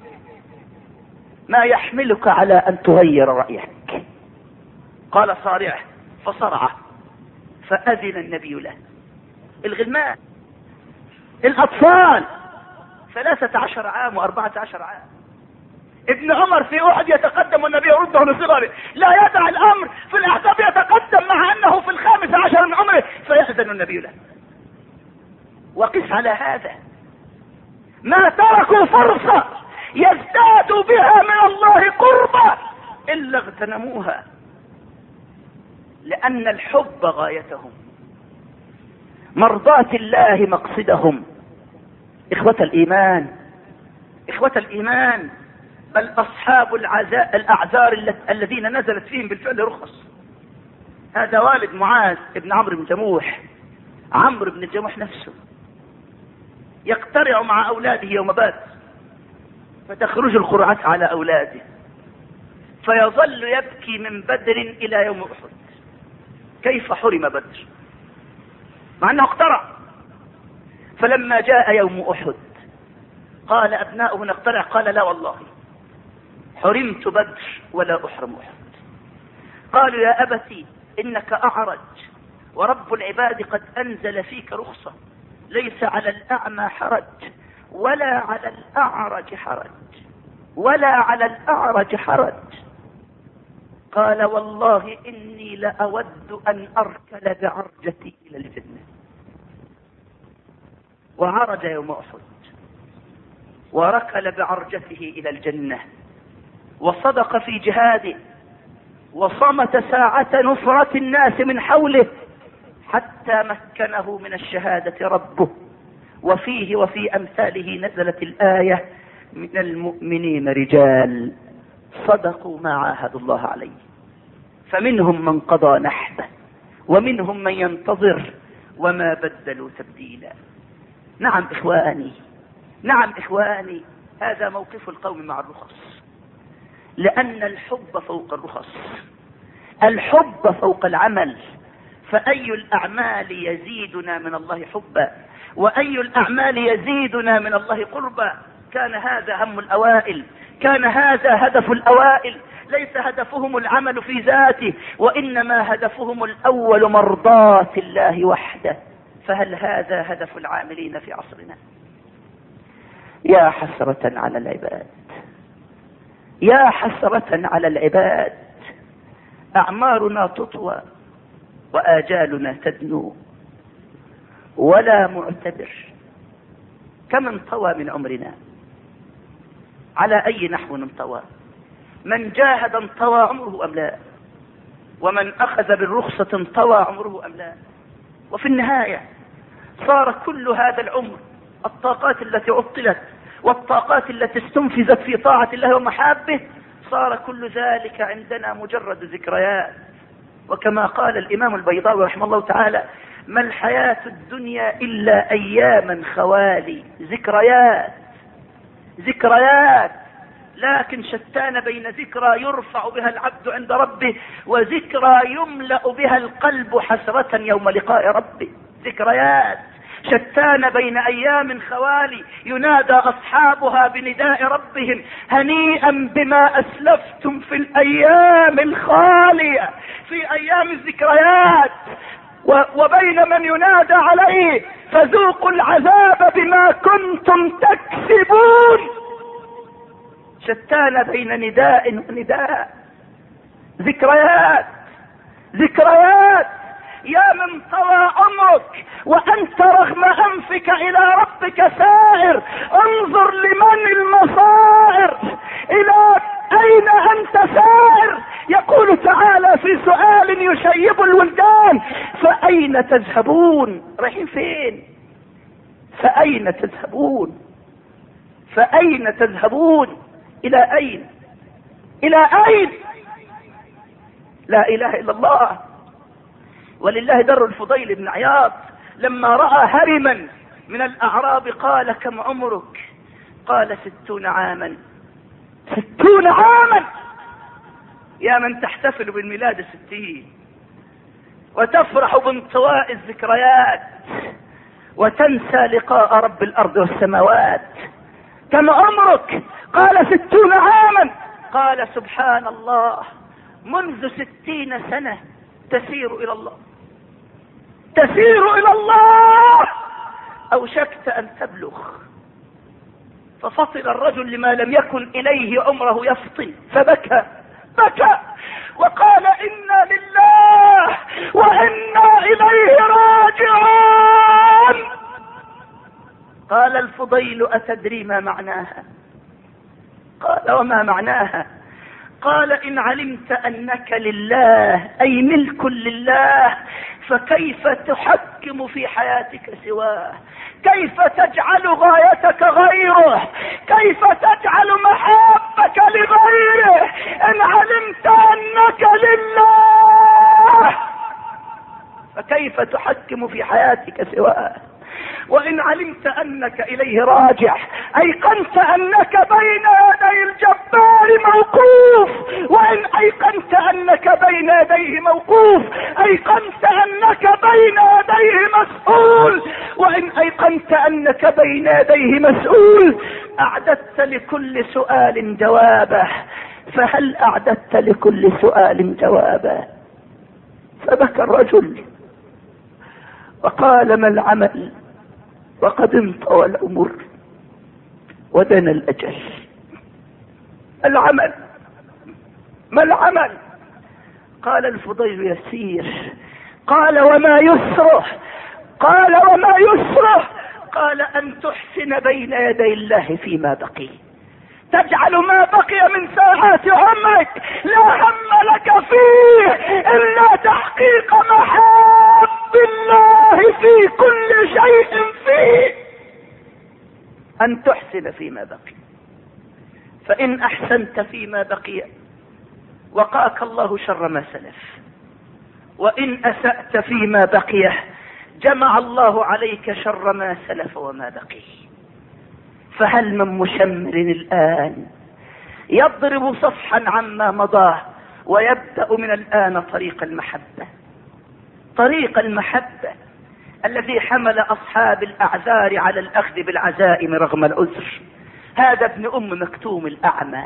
ما يحملك على أن تغير رأيك. قال: صارعه. فصرعه، فأذن النبي له. الغلمان، الأطفال 13 عام و14 عام. ابن عمر في أحد يتقدم والنبي يرده لصغره، لا يدع الأمر في الأحزاب يتقدم مع أنه في 15 من عمره، فيأذن النبي له. وقس على هذا، ما تركوا فرصة يزدادوا بها من الله قربا إلا اغتنموها، لأن الحب غايتهم، مرضاة الله مقصدهم. إخوة الإيمان، بل أصحاب الأعذار الذين نزلت فيهم بالفعل رخص. هذا والد معاذ بن عمرو بن جموح، عمرو بن الجموح نفسه، يقترع مع أولاده يوم بدر، فتخرج القرعة على أولاده، فيظل يبكي من بدر إلى يوم أحد. كيف حرم بدر مع أنه اقترع؟ فلما جاء يوم أحد قال: أبناؤه نقترع؟ قال: لا والله، حرمت بدر ولا أحرم أحد. قالوا: يا أبتي إنك أعرج، ورب العباد قد أنزل فيك رخصة، ليس على الأعمى حرج ولا على الأعرج حرج، ولا على الأعرج حرج. قال والله إني لأود أن أركل بعرجتي إلى الجنة. وعرج يوم أحد وركل بعرجته إلى الجنة، وصدق في جهاده، وصمت ساعة نصرة الناس من حوله حتى مكنه من الشهادة ربه. وفيه وفي أمثاله نزلت الآية: من المؤمنين رجال صدقوا ما عاهدوا الله عليه، فمنهم من قضى نحبه ومنهم من ينتظر وما بدلوا تبديلا. نعم إخواني، نعم إخواني، هذا موقف القوم مع الرخص، لأن الحب فوق الرخص، الحب فوق العمل. فأي الأعمال يزيدنا من الله حبا، وأي الأعمال يزيدنا من الله قربا. كان هذا هم الأوائل، كان هذا هدف الأوائل. ليس هدفهم العمل في ذاته، وإنما هدفهم الأول مرضاة الله وحده. فهل هذا هدف العاملين في عصرنا؟ يا حسرة على العباد، يا حسرة على العباد. أعمارنا تطوى وآجالنا تدنو ولا معتبر. كم انطوى من عمرنا؟ على أي نحو انطوى؟ من جاهد انطوى عمره أم لا؟ ومن أخذ بالرخصة انطوى عمره أم لا؟ وفي النهاية صار كل هذا العمر، الطاقات التي عطلت والطاقات التي استنفذت في طاعة الله ومحابه، صار كل ذلك عندنا مجرد ذكريات. وكما قال الإمام البيضاوي رحمه الله تعالى: ما الحياة الدنيا إلا أياما خوالي. ذكريات، ذكريات، لكن شتان بين ذكرى يرفع بها العبد عند ربه وذكرى يملأ بها القلب حسرة يوم لقاء ربه. ذكريات شتان بين أيام خوالي ينادى أصحابها بنداء ربهم: هنيئا بما أسلفتم في الأيام الخالية، في أيام الذكريات. وبين من ينادى عليه: فذوقوا العذاب بما كنتم تكسبون. شتان بين نداء ونداء. ذكريات، ذكريات. يا من طوى عمرك وأنت رغم أنفك إلى ربك سائر، انظر لمن المصائر، إلى أين أنت سائر؟ يقول تعالى في سؤال يشيب الولدان: فأين تذهبون؟ رايحين فين؟ فأين تذهبون؟ فأين تذهبون؟ إلى أين؟ إلى أين؟ لا إله إلا الله. ولله در الفضيل بن عياض لما رأى هرما من الأعراب قال: كم عمرك؟ قال: 60 عاما. 60 عاما! يا من تحتفل بالميلاد 60 وتفرح بانطواء الذكريات وتنسى لقاء رب الأرض والسماوات. كم عمرك؟ قال: 60 عاما. قال: سبحان الله، منذ 60 سنة تسير إلى الله، تسير إلى الله. أوشكت أن تبلغ. ففطن الرجل لما لم يكن إليه عمره يفطن، فبكى، بكى وقال: إنا لله وإنا إليه راجعون. قال الفضيل: أتدري ما معناها؟ قال: وما معناها؟ قال: إن علمت أنك لله أي ملك لله، فكيف تحكم في حياتك سواه؟ كيف تجعل غايتك غيره؟ كيف تجعل محبك لغيره؟ إن علمت أنك لله فكيف تحكم في حياتك سواه؟ وإن علمت أنك إليه راجع، أيقنت أنك بين يدي الجبار موقوف. وإن أيقنت أنك بين يديه موقوف، أيقنت أنك بين يديه مسؤول. وإن أيقنت أنك بين يديه مسؤول، أعددت لكل سؤال جوابه. فهل أعددت لكل سؤال جوابه؟ فبكى الرجل وقال: ما العمل وقد انطوى العمر؟ ودنا الأجل. العمل، ما العمل؟ قال الفضيل يسير. قال وما يسره؟ قال وما يسره؟ قال أن تحسن بين يدي الله فيما بقي، تجعل ما بقي من ساعات عمرك لا هم لك فيه إلا تحقيق محاب الله في كل شيء فيه. أن تحسن فيما بقي، فإن أحسنت فيما بقي وقاك الله شر ما سلف، وإن أسأت فيما بقي جمع الله عليك شر ما سلف وما بقي. فهل من مشمر الآن يضرب صفحا عما مضى ويبدأ من الآن طريق المحبة، طريق المحبة الذي حمل أصحاب الأعذار على الأخذ بالعزائم رغم العذر. هذا ابن أم مكتوم الأعمى،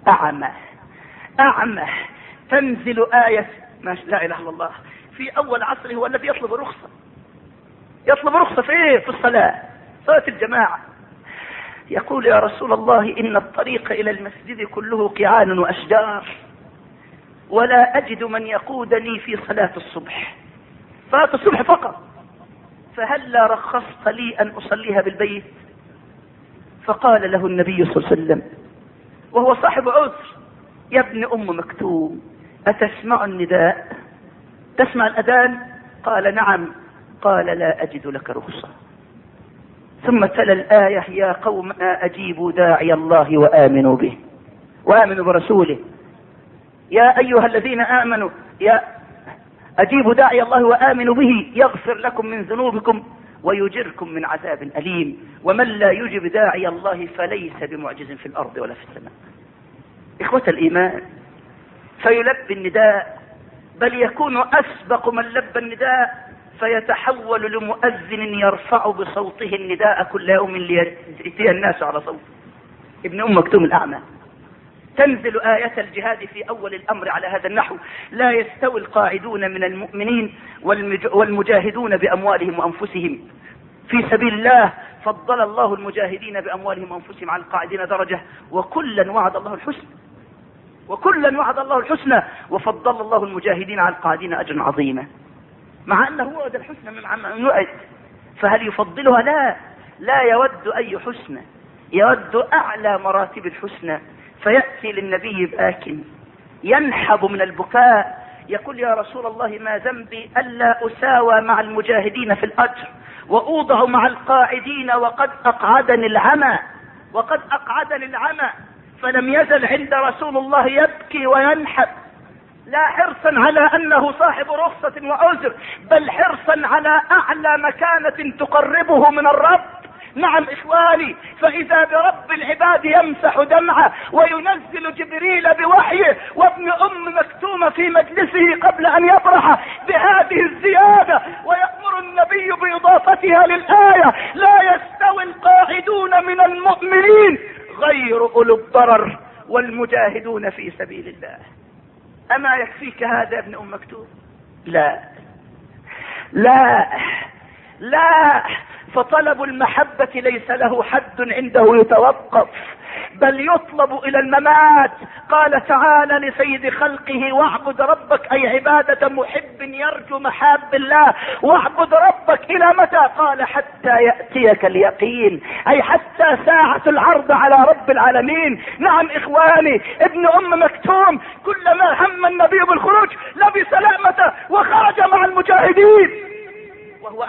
أعمى تنزل آية ما لا إله إلا الله في أول عصره، هو الذي يطلب رخصة في إيه؟ في الصلاة، صلاة الجماعة. يقول يا رسول الله إن الطريق إلى المسجد كله قيعان وأشجار، ولا أجد من يقودني في صلاة الصبح فقط، فهل لا رخصت لي أن أصليها بالبيت؟ فقال له النبي صلى الله عليه وسلم وهو صاحب عذر: يا ابن أم مكتوم، أتسمع النداء؟ تسمع الأذان؟ قال نعم. قال لا أجد لك رخصة. ثم تلا الآية: يا قوم أجيبوا داعي الله وآمنوا به وآمنوا برسوله، يا أيها الذين آمنوا أجيبوا داعي الله وآمنوا به يغفر لكم من ذنوبكم ويجركم من عذاب أليم، ومن لا يجب داعي الله فليس بمعجز في الأرض ولا في السماء. إخوة الإيمان، فيلبي النداء، بل يكون أسبق من لبى النداء، فيتحول لمؤذن يرفع بصوته النداء كل يوم ليأتي الناس على صوته. ابن أم مكتوم الأعمى. تنزل آية الجهاد في أول الأمر على هذا النحو: لا يستوي القاعدون من المؤمنين والمجاهدون بأموالهم وأنفسهم في سبيل الله، فضل الله المجاهدين بأموالهم وأنفسهم على القاعدين درجة، وكلا وعد الله الحسنى، وفضل الله المجاهدين على القاعدين أجرا عظيما. مع أنه وعد الحسنى من وعد، فهل يفضلها؟ لا يود أي حسنى، يود أعلى مراتب الحسنى. فيأتي للنبي باكٍ ينحب من البكاء، يقول يا رسول الله ما ذنبي ألا أساوى مع المجاهدين في الأجر وأوضع مع القاعدين وقد أقعدني العمى. فلم يزل عند رسول الله يبكي وينحب، لا حرصا على أنه صاحب رخصة وعذر، بل حرصا على أعلى مكانة تقربه من الرب. نعم إخواني، فإذا برب العباد يمسح دمعه وينزل جبريل بوحيه، وابن أم مكتوم في مجلسه قبل أن يبرح بهذه الزيادة، ويأمر النبي بإضافتها للآية: لا يستوي القاعدون من المؤمنين غير أولو الضرر والمجاهدون في سبيل الله. أما يكفيك هذا يا ابن أم مكتوم؟ لا، فطلب المحبة ليس له حد عنده يتوقف، بل يطلب إلى الممات. قال تعالى لسيد خلقه: واعبد ربك، أي عبادة محب يرجو محاب الله. واعبد ربك إلى متى؟ قال حتى يأتيك اليقين، أي حتى ساعة العرض على رب العالمين. نعم إخواني، ابن أم مكتوم كلما هم النبي بالخروج لبس لأمته وخرج مع المجاهدين وهو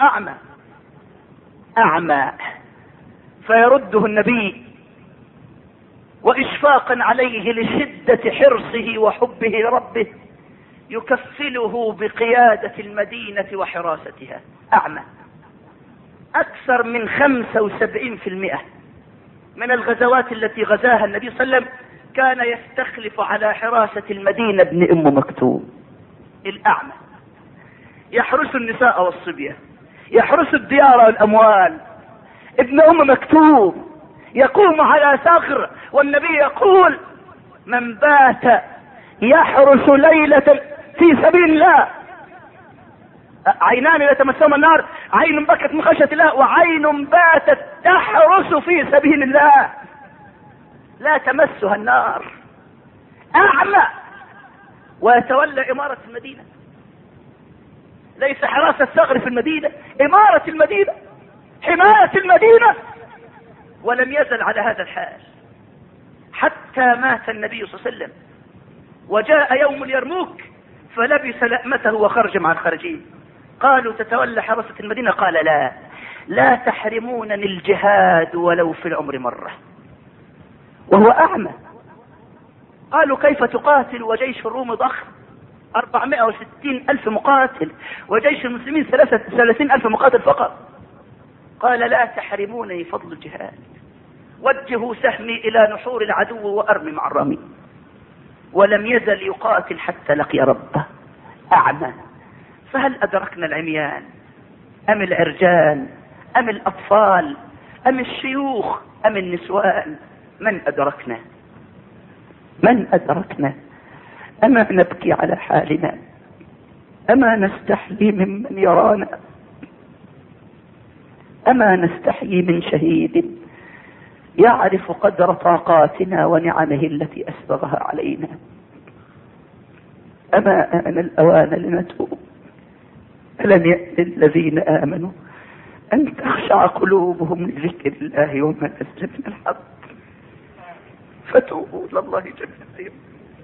أعمى، فيرده النبي وإشفاقا عليه لشدة حرصه وحبه لربه يكفله بقيادة المدينة وحراستها. أعمى. أكثر من 75% من الغزوات التي غزاها النبي صلى الله عليه وسلم كان يستخلف على حراسة المدينة ابن أم مكتوم الأعمى، يحرس النساء والصبية، يحرس الديار والأموال. ابن أم مكتوم يقوم على صخر، والنبي يقول: من بات يحرس ليلة في سبيل الله، عينان يتمسون النار، عين بكت من خشية الله، وعين باتت تحرس في سبيل الله. لا تمسها النار، أعمى ويتولى إمارة المدينة. ليس حراسة الثغر في المدينة، إمارة المدينة، حماية المدينة. ولم يزل على هذا الحال حتى مات النبي صلى الله عليه وسلم، وجاء يوم اليرموك فلبس لأمته وخرج مع الخارجين. قالوا تتولى حراسة المدينة؟ قال لا تحرمونني الجهاد ولو في العمر مرة، وهو أعمى. قالوا كيف تقاتل وجيش الروم ضخم 460,000 مقاتل، وجيش المسلمين 30,000 مقاتل فقط. قال لا تحرمونني فضل الجهاد، وجهوا سهمي إلى نحور العدو وأرمي مع الرامي. ولم يزل يقاتل حتى لقي ربه أعمى. فهل أدركنا العميان أم العرجان أم الأطفال أم الشيوخ أم النسوان؟ من أدركنا؟ من أدركنا؟ أما نبكي على حالنا؟ أما نستحيي ممن يرانا؟ أما نستحيي من شهيد يعرف قدر طاقاتنا ونعمه التي أسبغها علينا؟ أما آن الأوان لنتوب؟ ألم يأن الذين آمنوا أن تخشع قلوبهم لذكر الله وما نزل من الحق فتوبوا إلى الله جميعا.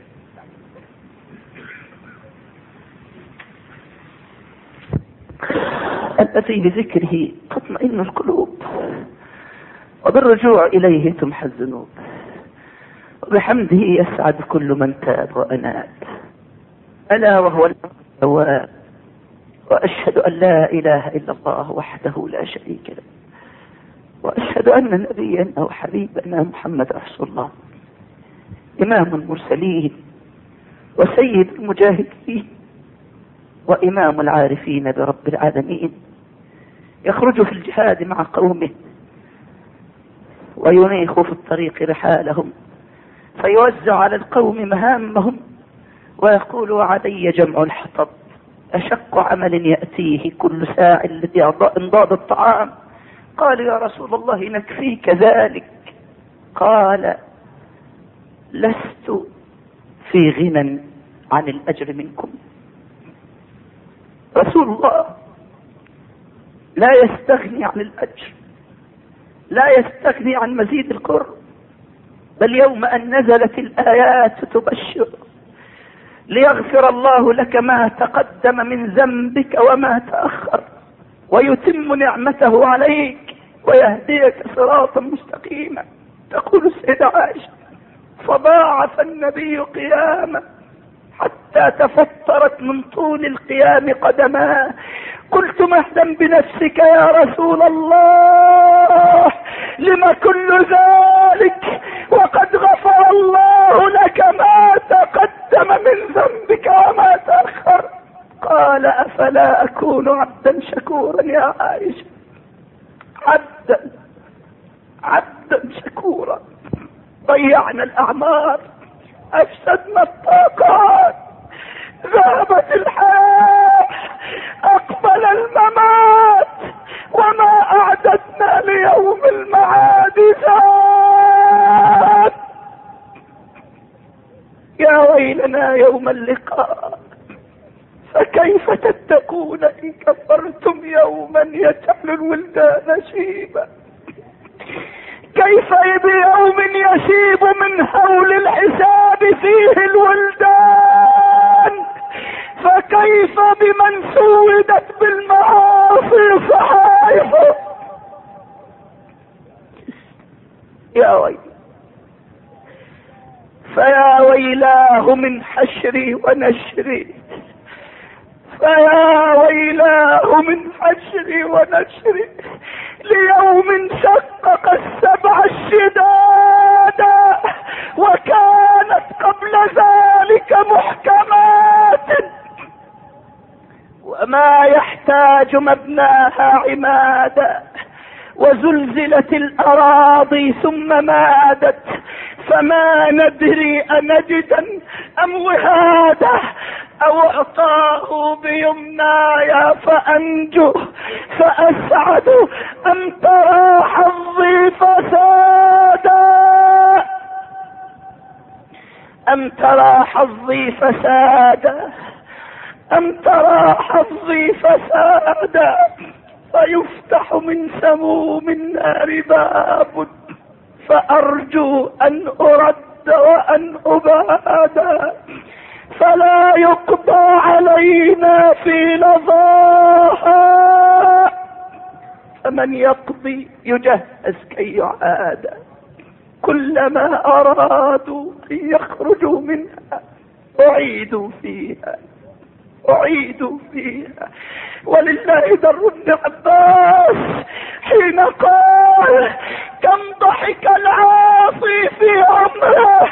الذي بذكره تطمئن القلوب، وبالرجوع إليه تمحى الذنوب، وبحمده يسعد كل من تاب وأناب. ألا وهو التواب. وأشهد أن لا إله إلا الله وحده لا شريك له، وأشهد أن نبينا وحبيبنا محمد رسول الله، إمام المرسلين وسيد المجاهدين وإمام العارفين برب العالمين، يخرج في الجهاد مع قومه وينيخ في الطريق رحالهم، فيوزع على القوم مهامهم ويقول علي جمع الحطب، أشق عمل يأتيه كل ساع الذي انضاد الطعام. قال يا رسول الله نكفيك ذلك؟ قال لست في غنى عن الأجر منكم. رسول الله لا يستغني عن الأجر، لا يستغني عن مزيد القرب، بل يوم أن نزلت الآيات تبشر ليغفر الله لك ما تقدم من ذنبك وما تأخر ويتم نعمته عليك ويهديك صراطا مستقيما. تقول السيدة عائشة فضاعف النبي قيامه حتى تفطرت من طول القيام قدماه. قلت مهدا بنفسك يا رسول الله، لما كل ذلك وقد غفر الله لك ما تقدم من ذنبك وما تأخر؟ قال أفلا أكون عبدا شكورا يا عائشة؟ عبدا شكورا. ضيعنا الأعمار، أفسدنا الطاقات، ذهبت الحياة، أقبل الممات، وما أعددنا ليوم المعاد زاد. يا ويلنا يوم اللقاء، فكيف تتقون إن كفرتم يوما يجعل الولدان شيبا؟ كيف بيوم يشيب من هول الحساب فيه الولدان؟ فكيف بمن سودت بالمعاصي صحائفه؟ يا ويل، فيا ويلاه من حشري ونشري، فيا ويلاه من حشري ونشري ليوم شقق السبع الشدادا وكانت قبل ذلك محكمات، وما يحتاج مبناها عمادا، وزلزلت الأراضي ثم مادت، فما ندري أنجدا أم وهاده، أو أعطاه بيمناي فأنجو فأسعد، أم ترى حظي فسادا. أم ترى حظي فسادا، أم ترى حظي فسادا، فيفتح من سموم النار باب، فأرجو أن أرد وأن أباد، فلا يقضى علينا في لظاها، فمن يقضي يجهز كي يعاد. كلما أرادوا أن يخرجوا منها أعيدوا فيها. ولله در ابن عباس حين قال: كم ضحك العاصي في عمره،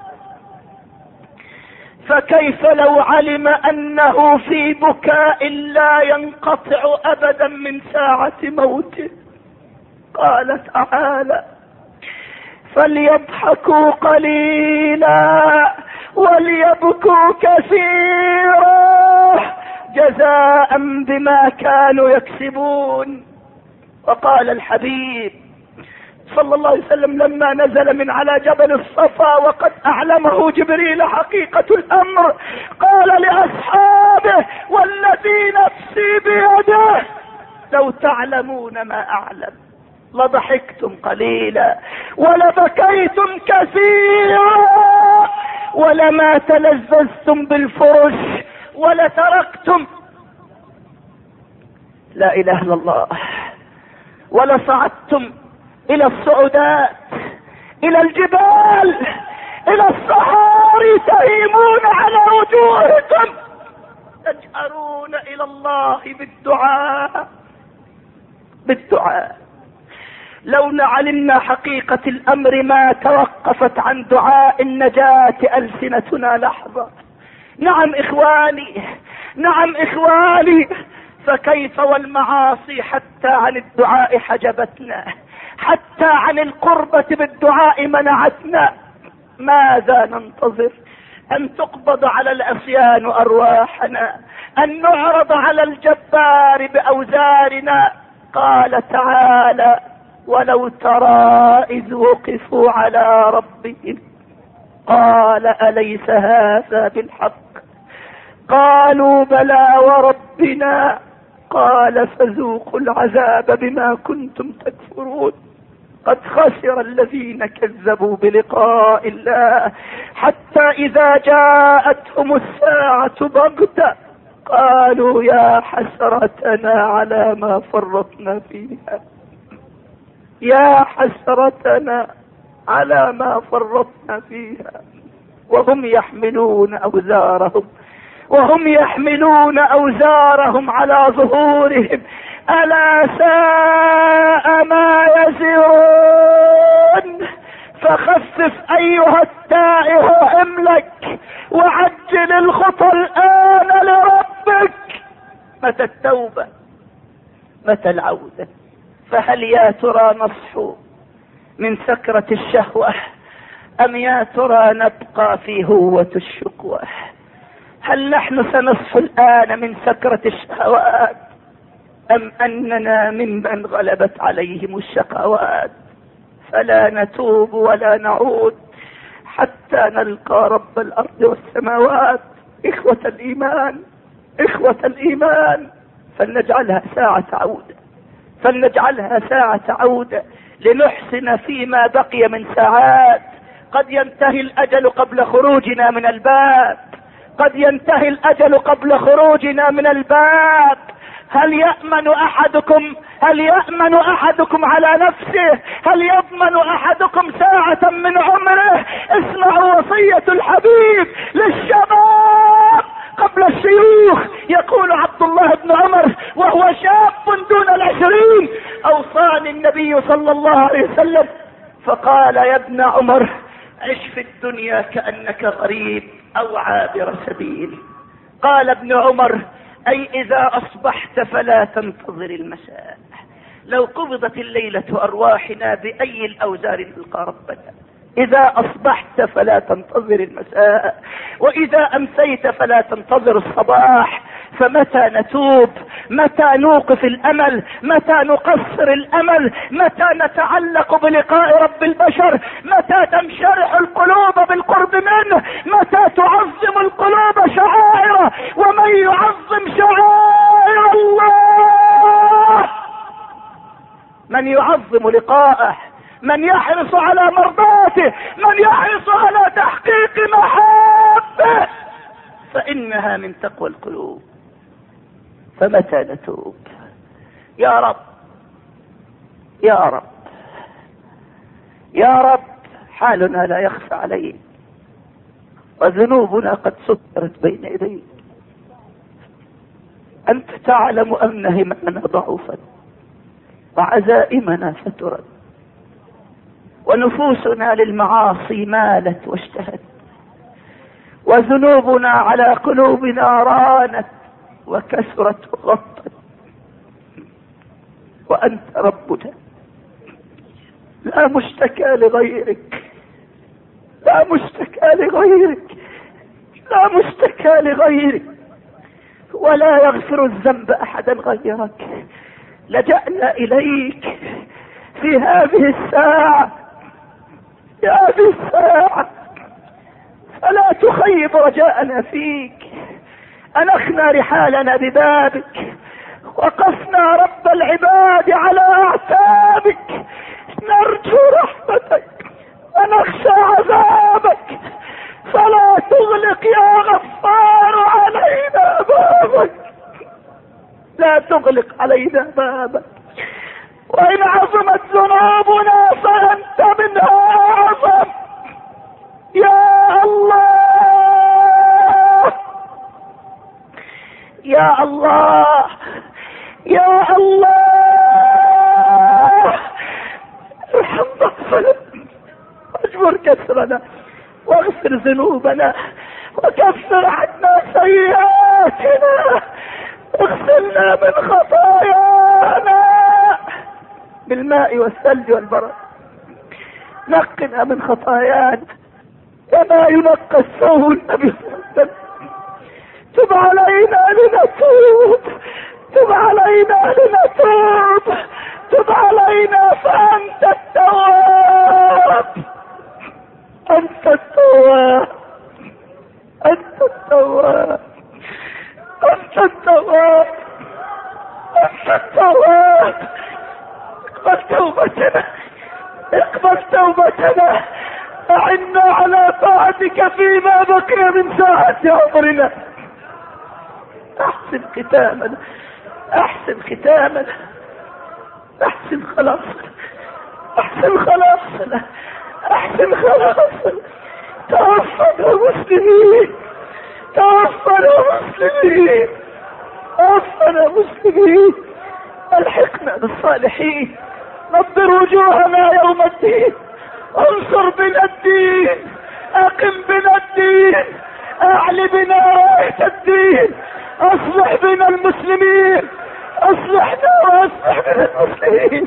فكيف لو علم أنه في بكاء لا ينقطع أبدا من ساعة موته. قال تعالى: فليضحكوا قليلا وليبكوا كثيرا جزاء بما كانوا يكسبون. وقال الحبيب صلى الله عليه وسلم لما نزل من على جبل الصفا وقد أعلمه جبريل حقيقة الأمر، قال لأصحابه: والذي نفسي بيده لو تعلمون ما أعلم لضحكتم قليلا ولبكيتم كثيرا ولما تلذذتم بالفرش ولتركتم لا إله إلا الله ولصعدتم إلى الصعودات، إلى الجبال، إلى الصحاري، تهيمون على وجوهكم، تجأرون إلى الله بالدعاء. لو علمنا حقيقة الأمر ما توقفت عن دعاء النجاة ألسنتنا لحظة. نعم إخواني، فكيف والمعاصي حتى عن الدعاء حجبتنا، حتى عن القربة بالدعاء منعتنا. ماذا ننتظر؟ أن تقبض على العصيان أرواحنا، أن نعرض على الجبار بأوزارنا. قال تعالى: ولو ترى إذ وقفوا على ربهم قال أليس هذا بالحق؟ قالوا بلى وربنا. قال فذوقوا العذاب بما كنتم تكفرون. قد خسر الذين كذبوا بلقاء الله حتى إذا جاءتهم الساعة بغتة قالوا يا حسرتنا على ما فرطنا فيها، يا حسرتنا على ما فرطنا فيها، وهم يحملون أوزارهم على ظهورهم. ألا ساء ما يزرون. فخفف أيها التائه حملك وعجل الخطى الآن لربك. متى التوبة؟ متى العودة؟ فهل يا ترى نصحو من سكرة الشهوة أم يا ترى نبقى في هوة الشكوى؟ هل نحن سنصحو الآن من سكرة الشهوات أم أننا ممن غلبت عليهم الشقوات؟ فلا نتوب ولا نعود حتى نلقى رب الأرض والسماوات. إخوة الإيمان فلنجعلها ساعة عودة لنحسن فيما بقي من ساعات. قد ينتهي الأجل قبل خروجنا من الباب. هل يأمن أحدكم على نفسه؟ هل يضمن أحدكم ساعة من عمره؟ اسمعوا وصية الحبيب للشباب قبل الشيوخ. يقول عبد الله بن عمر وهو شاب دون 20: أوصاني النبي صلى الله عليه وسلم فقال: يا ابن عمر عش في الدنيا كأنك غريب أو عابر سبيل. قال ابن عمر: أي إذا أصبحت فلا تنتظر المساء. لو قبضت الليلة أرواحنا بأي الأوزار نلقى ربنا. إذا أصبحت فلا تنتظر المساء، وإذا أمسيت فلا تنتظر الصباح. فمتى نتوب؟ متى نوقف الامل؟ متى نقصر الامل؟ متى نتعلق بلقاء رب البشر؟ متى تنشرح القلوب بالقرب منه؟ متى تعظم القلوب شعائره؟ ومن يعظم شعائر الله، من يعظم لقاءه، من يحرص على مرضاته، من يحرص على تحقيق محبه، فإنها من تقوى القلوب. فمتى نتوب؟ يا رب يا رب يا رب، حالنا لا يخفى عليك، وذنوبنا قد سترت بين يديك. أنت تعلم أن هممنا ضعفت، وعزائمنا فترت، ونفوسنا للمعاصي مالت واشتهت، وذنوبنا على قلوبنا رانت وكثرت وغطت، وأنت ربنا لا مشتكى لغيرك، لا مشتكى لغيرك، لا مشتكى لغيرك، ولا يغفر الذنب أحدا غيرك. لجأنا إليك في هذه الساعة، في هذه الساعة، فلا تخيب رجاءنا فيك. أنخنا رحالنا ببابك، وقفنا رب العباد على أعتابك، نرجو رحمتك ونخشى عذابك، فلا تغلق يا غفار علينا بابك، لا تغلق علينا بابك. وإن عظمت ذنوبنا فأنت منها أعظم. يا الله يا الله يا الله، ارحم ضعفنا واجبر كسرنا واغفر ذنوبنا وكفر عنا سيئاتنا، اغسلنا من خطايانا بالماء والثلج والبرد، نقنا من خطايانا كما ينقى الثوب الابيض. تب علينا لنتوب، تب علينا لنتوب، تب علينا فأنت التواب، أنت التواب، أنت التواب، أنت التواب، أنت التواب. اقبل توبتنا، اقبل توبتنا، أعنا على طاعتك فيما بقي من ساعة عمرنا. احسن ختامنا، احسن ختامنا، احسن خلاصنا، احسن خلاصنا، احسن خلاصنا. توفنا مسلمين، توفنا مسلمين، توفنا مسلمين، الحقنا بالصالحين، نضر وجوهنا يوم الدين، انصر بنا الدين، اقم بنا الدين، اعل بنا راية الدين، اصلح بنا المسلمين، اصلحنا واصلح بنا المسلمين.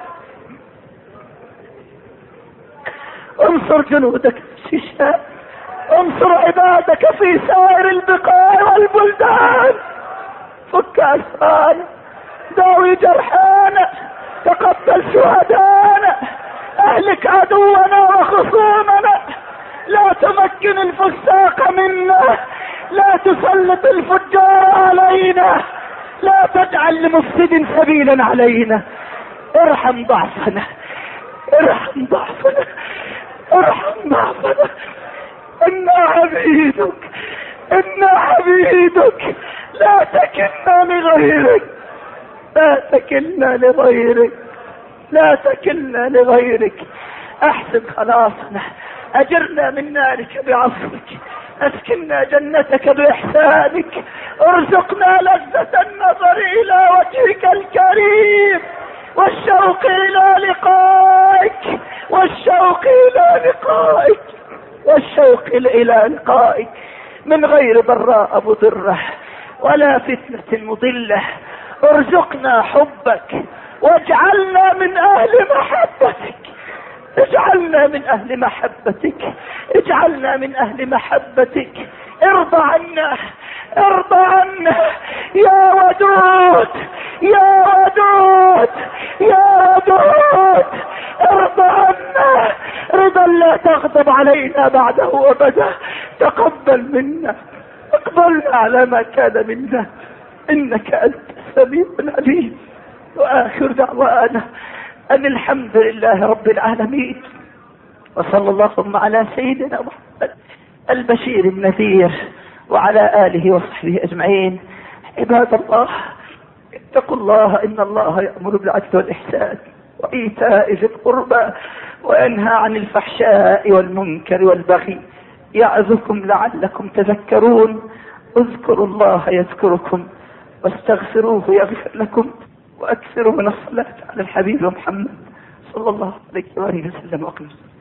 انصر جنودك في الشام، انصر عبادك في سائر البقاع والبلدان، فك اسرانا، داوي جرحانا، تقبل شهدانا، اهلك عدونا وخصومنا، لا تمكن الفساق منا، لا تسلط الفجار علينا، لا تجعل لمفسد سبيلا علينا. ارحم ضعفنا، ارحم ضعفنا، ارحم ضعفنا. انا عبيدك، انا عبيدك، لا تكلنا لغيرك، لا تكلنا لغيرك، لا تكلنا لغيرك. احسن خلاصنا، اجرنا من نارك بعفوك، اسكننا جنتك باحسانك، ارزقنا لذة النظر الى وجهك الكريم، والشوق الى لقائك، والشوق الى لقائك، والشوق الى لقائك، من غير ضراء مضرة ولا فتنة مضلة. ارزقنا حبك، واجعلنا من اهل محبتك، اجعلنا من اهل محبتك، اجعلنا من اهل محبتك. ارضى عنا، ارضى عنا يا ودود. ودود يا ودود يا ودود ارضى عنا رضا لا تغضب علينا بعده أبدا. تقبل منا، اقبلنا على ما كان منا، إنك أنت السميع العليم. وآخر دعوانا أن الحمد لله رب العالمين، وصلى اللهم على سيدنا محمد البشير النذير وعلى آله وصحبه أجمعين. عباد الله، اتقوا الله، إن الله يأمر بالعدل والإحسان وإيتاء ذي القربى وينهى عن الفحشاء والمنكر والبغي، يعظكم لعلكم تذكرون. اذكروا الله يذكركم واستغفروه يغفر لكم، وأكثروا من الصلاة على الحبيب محمد صلى الله عليه وآله وسلم.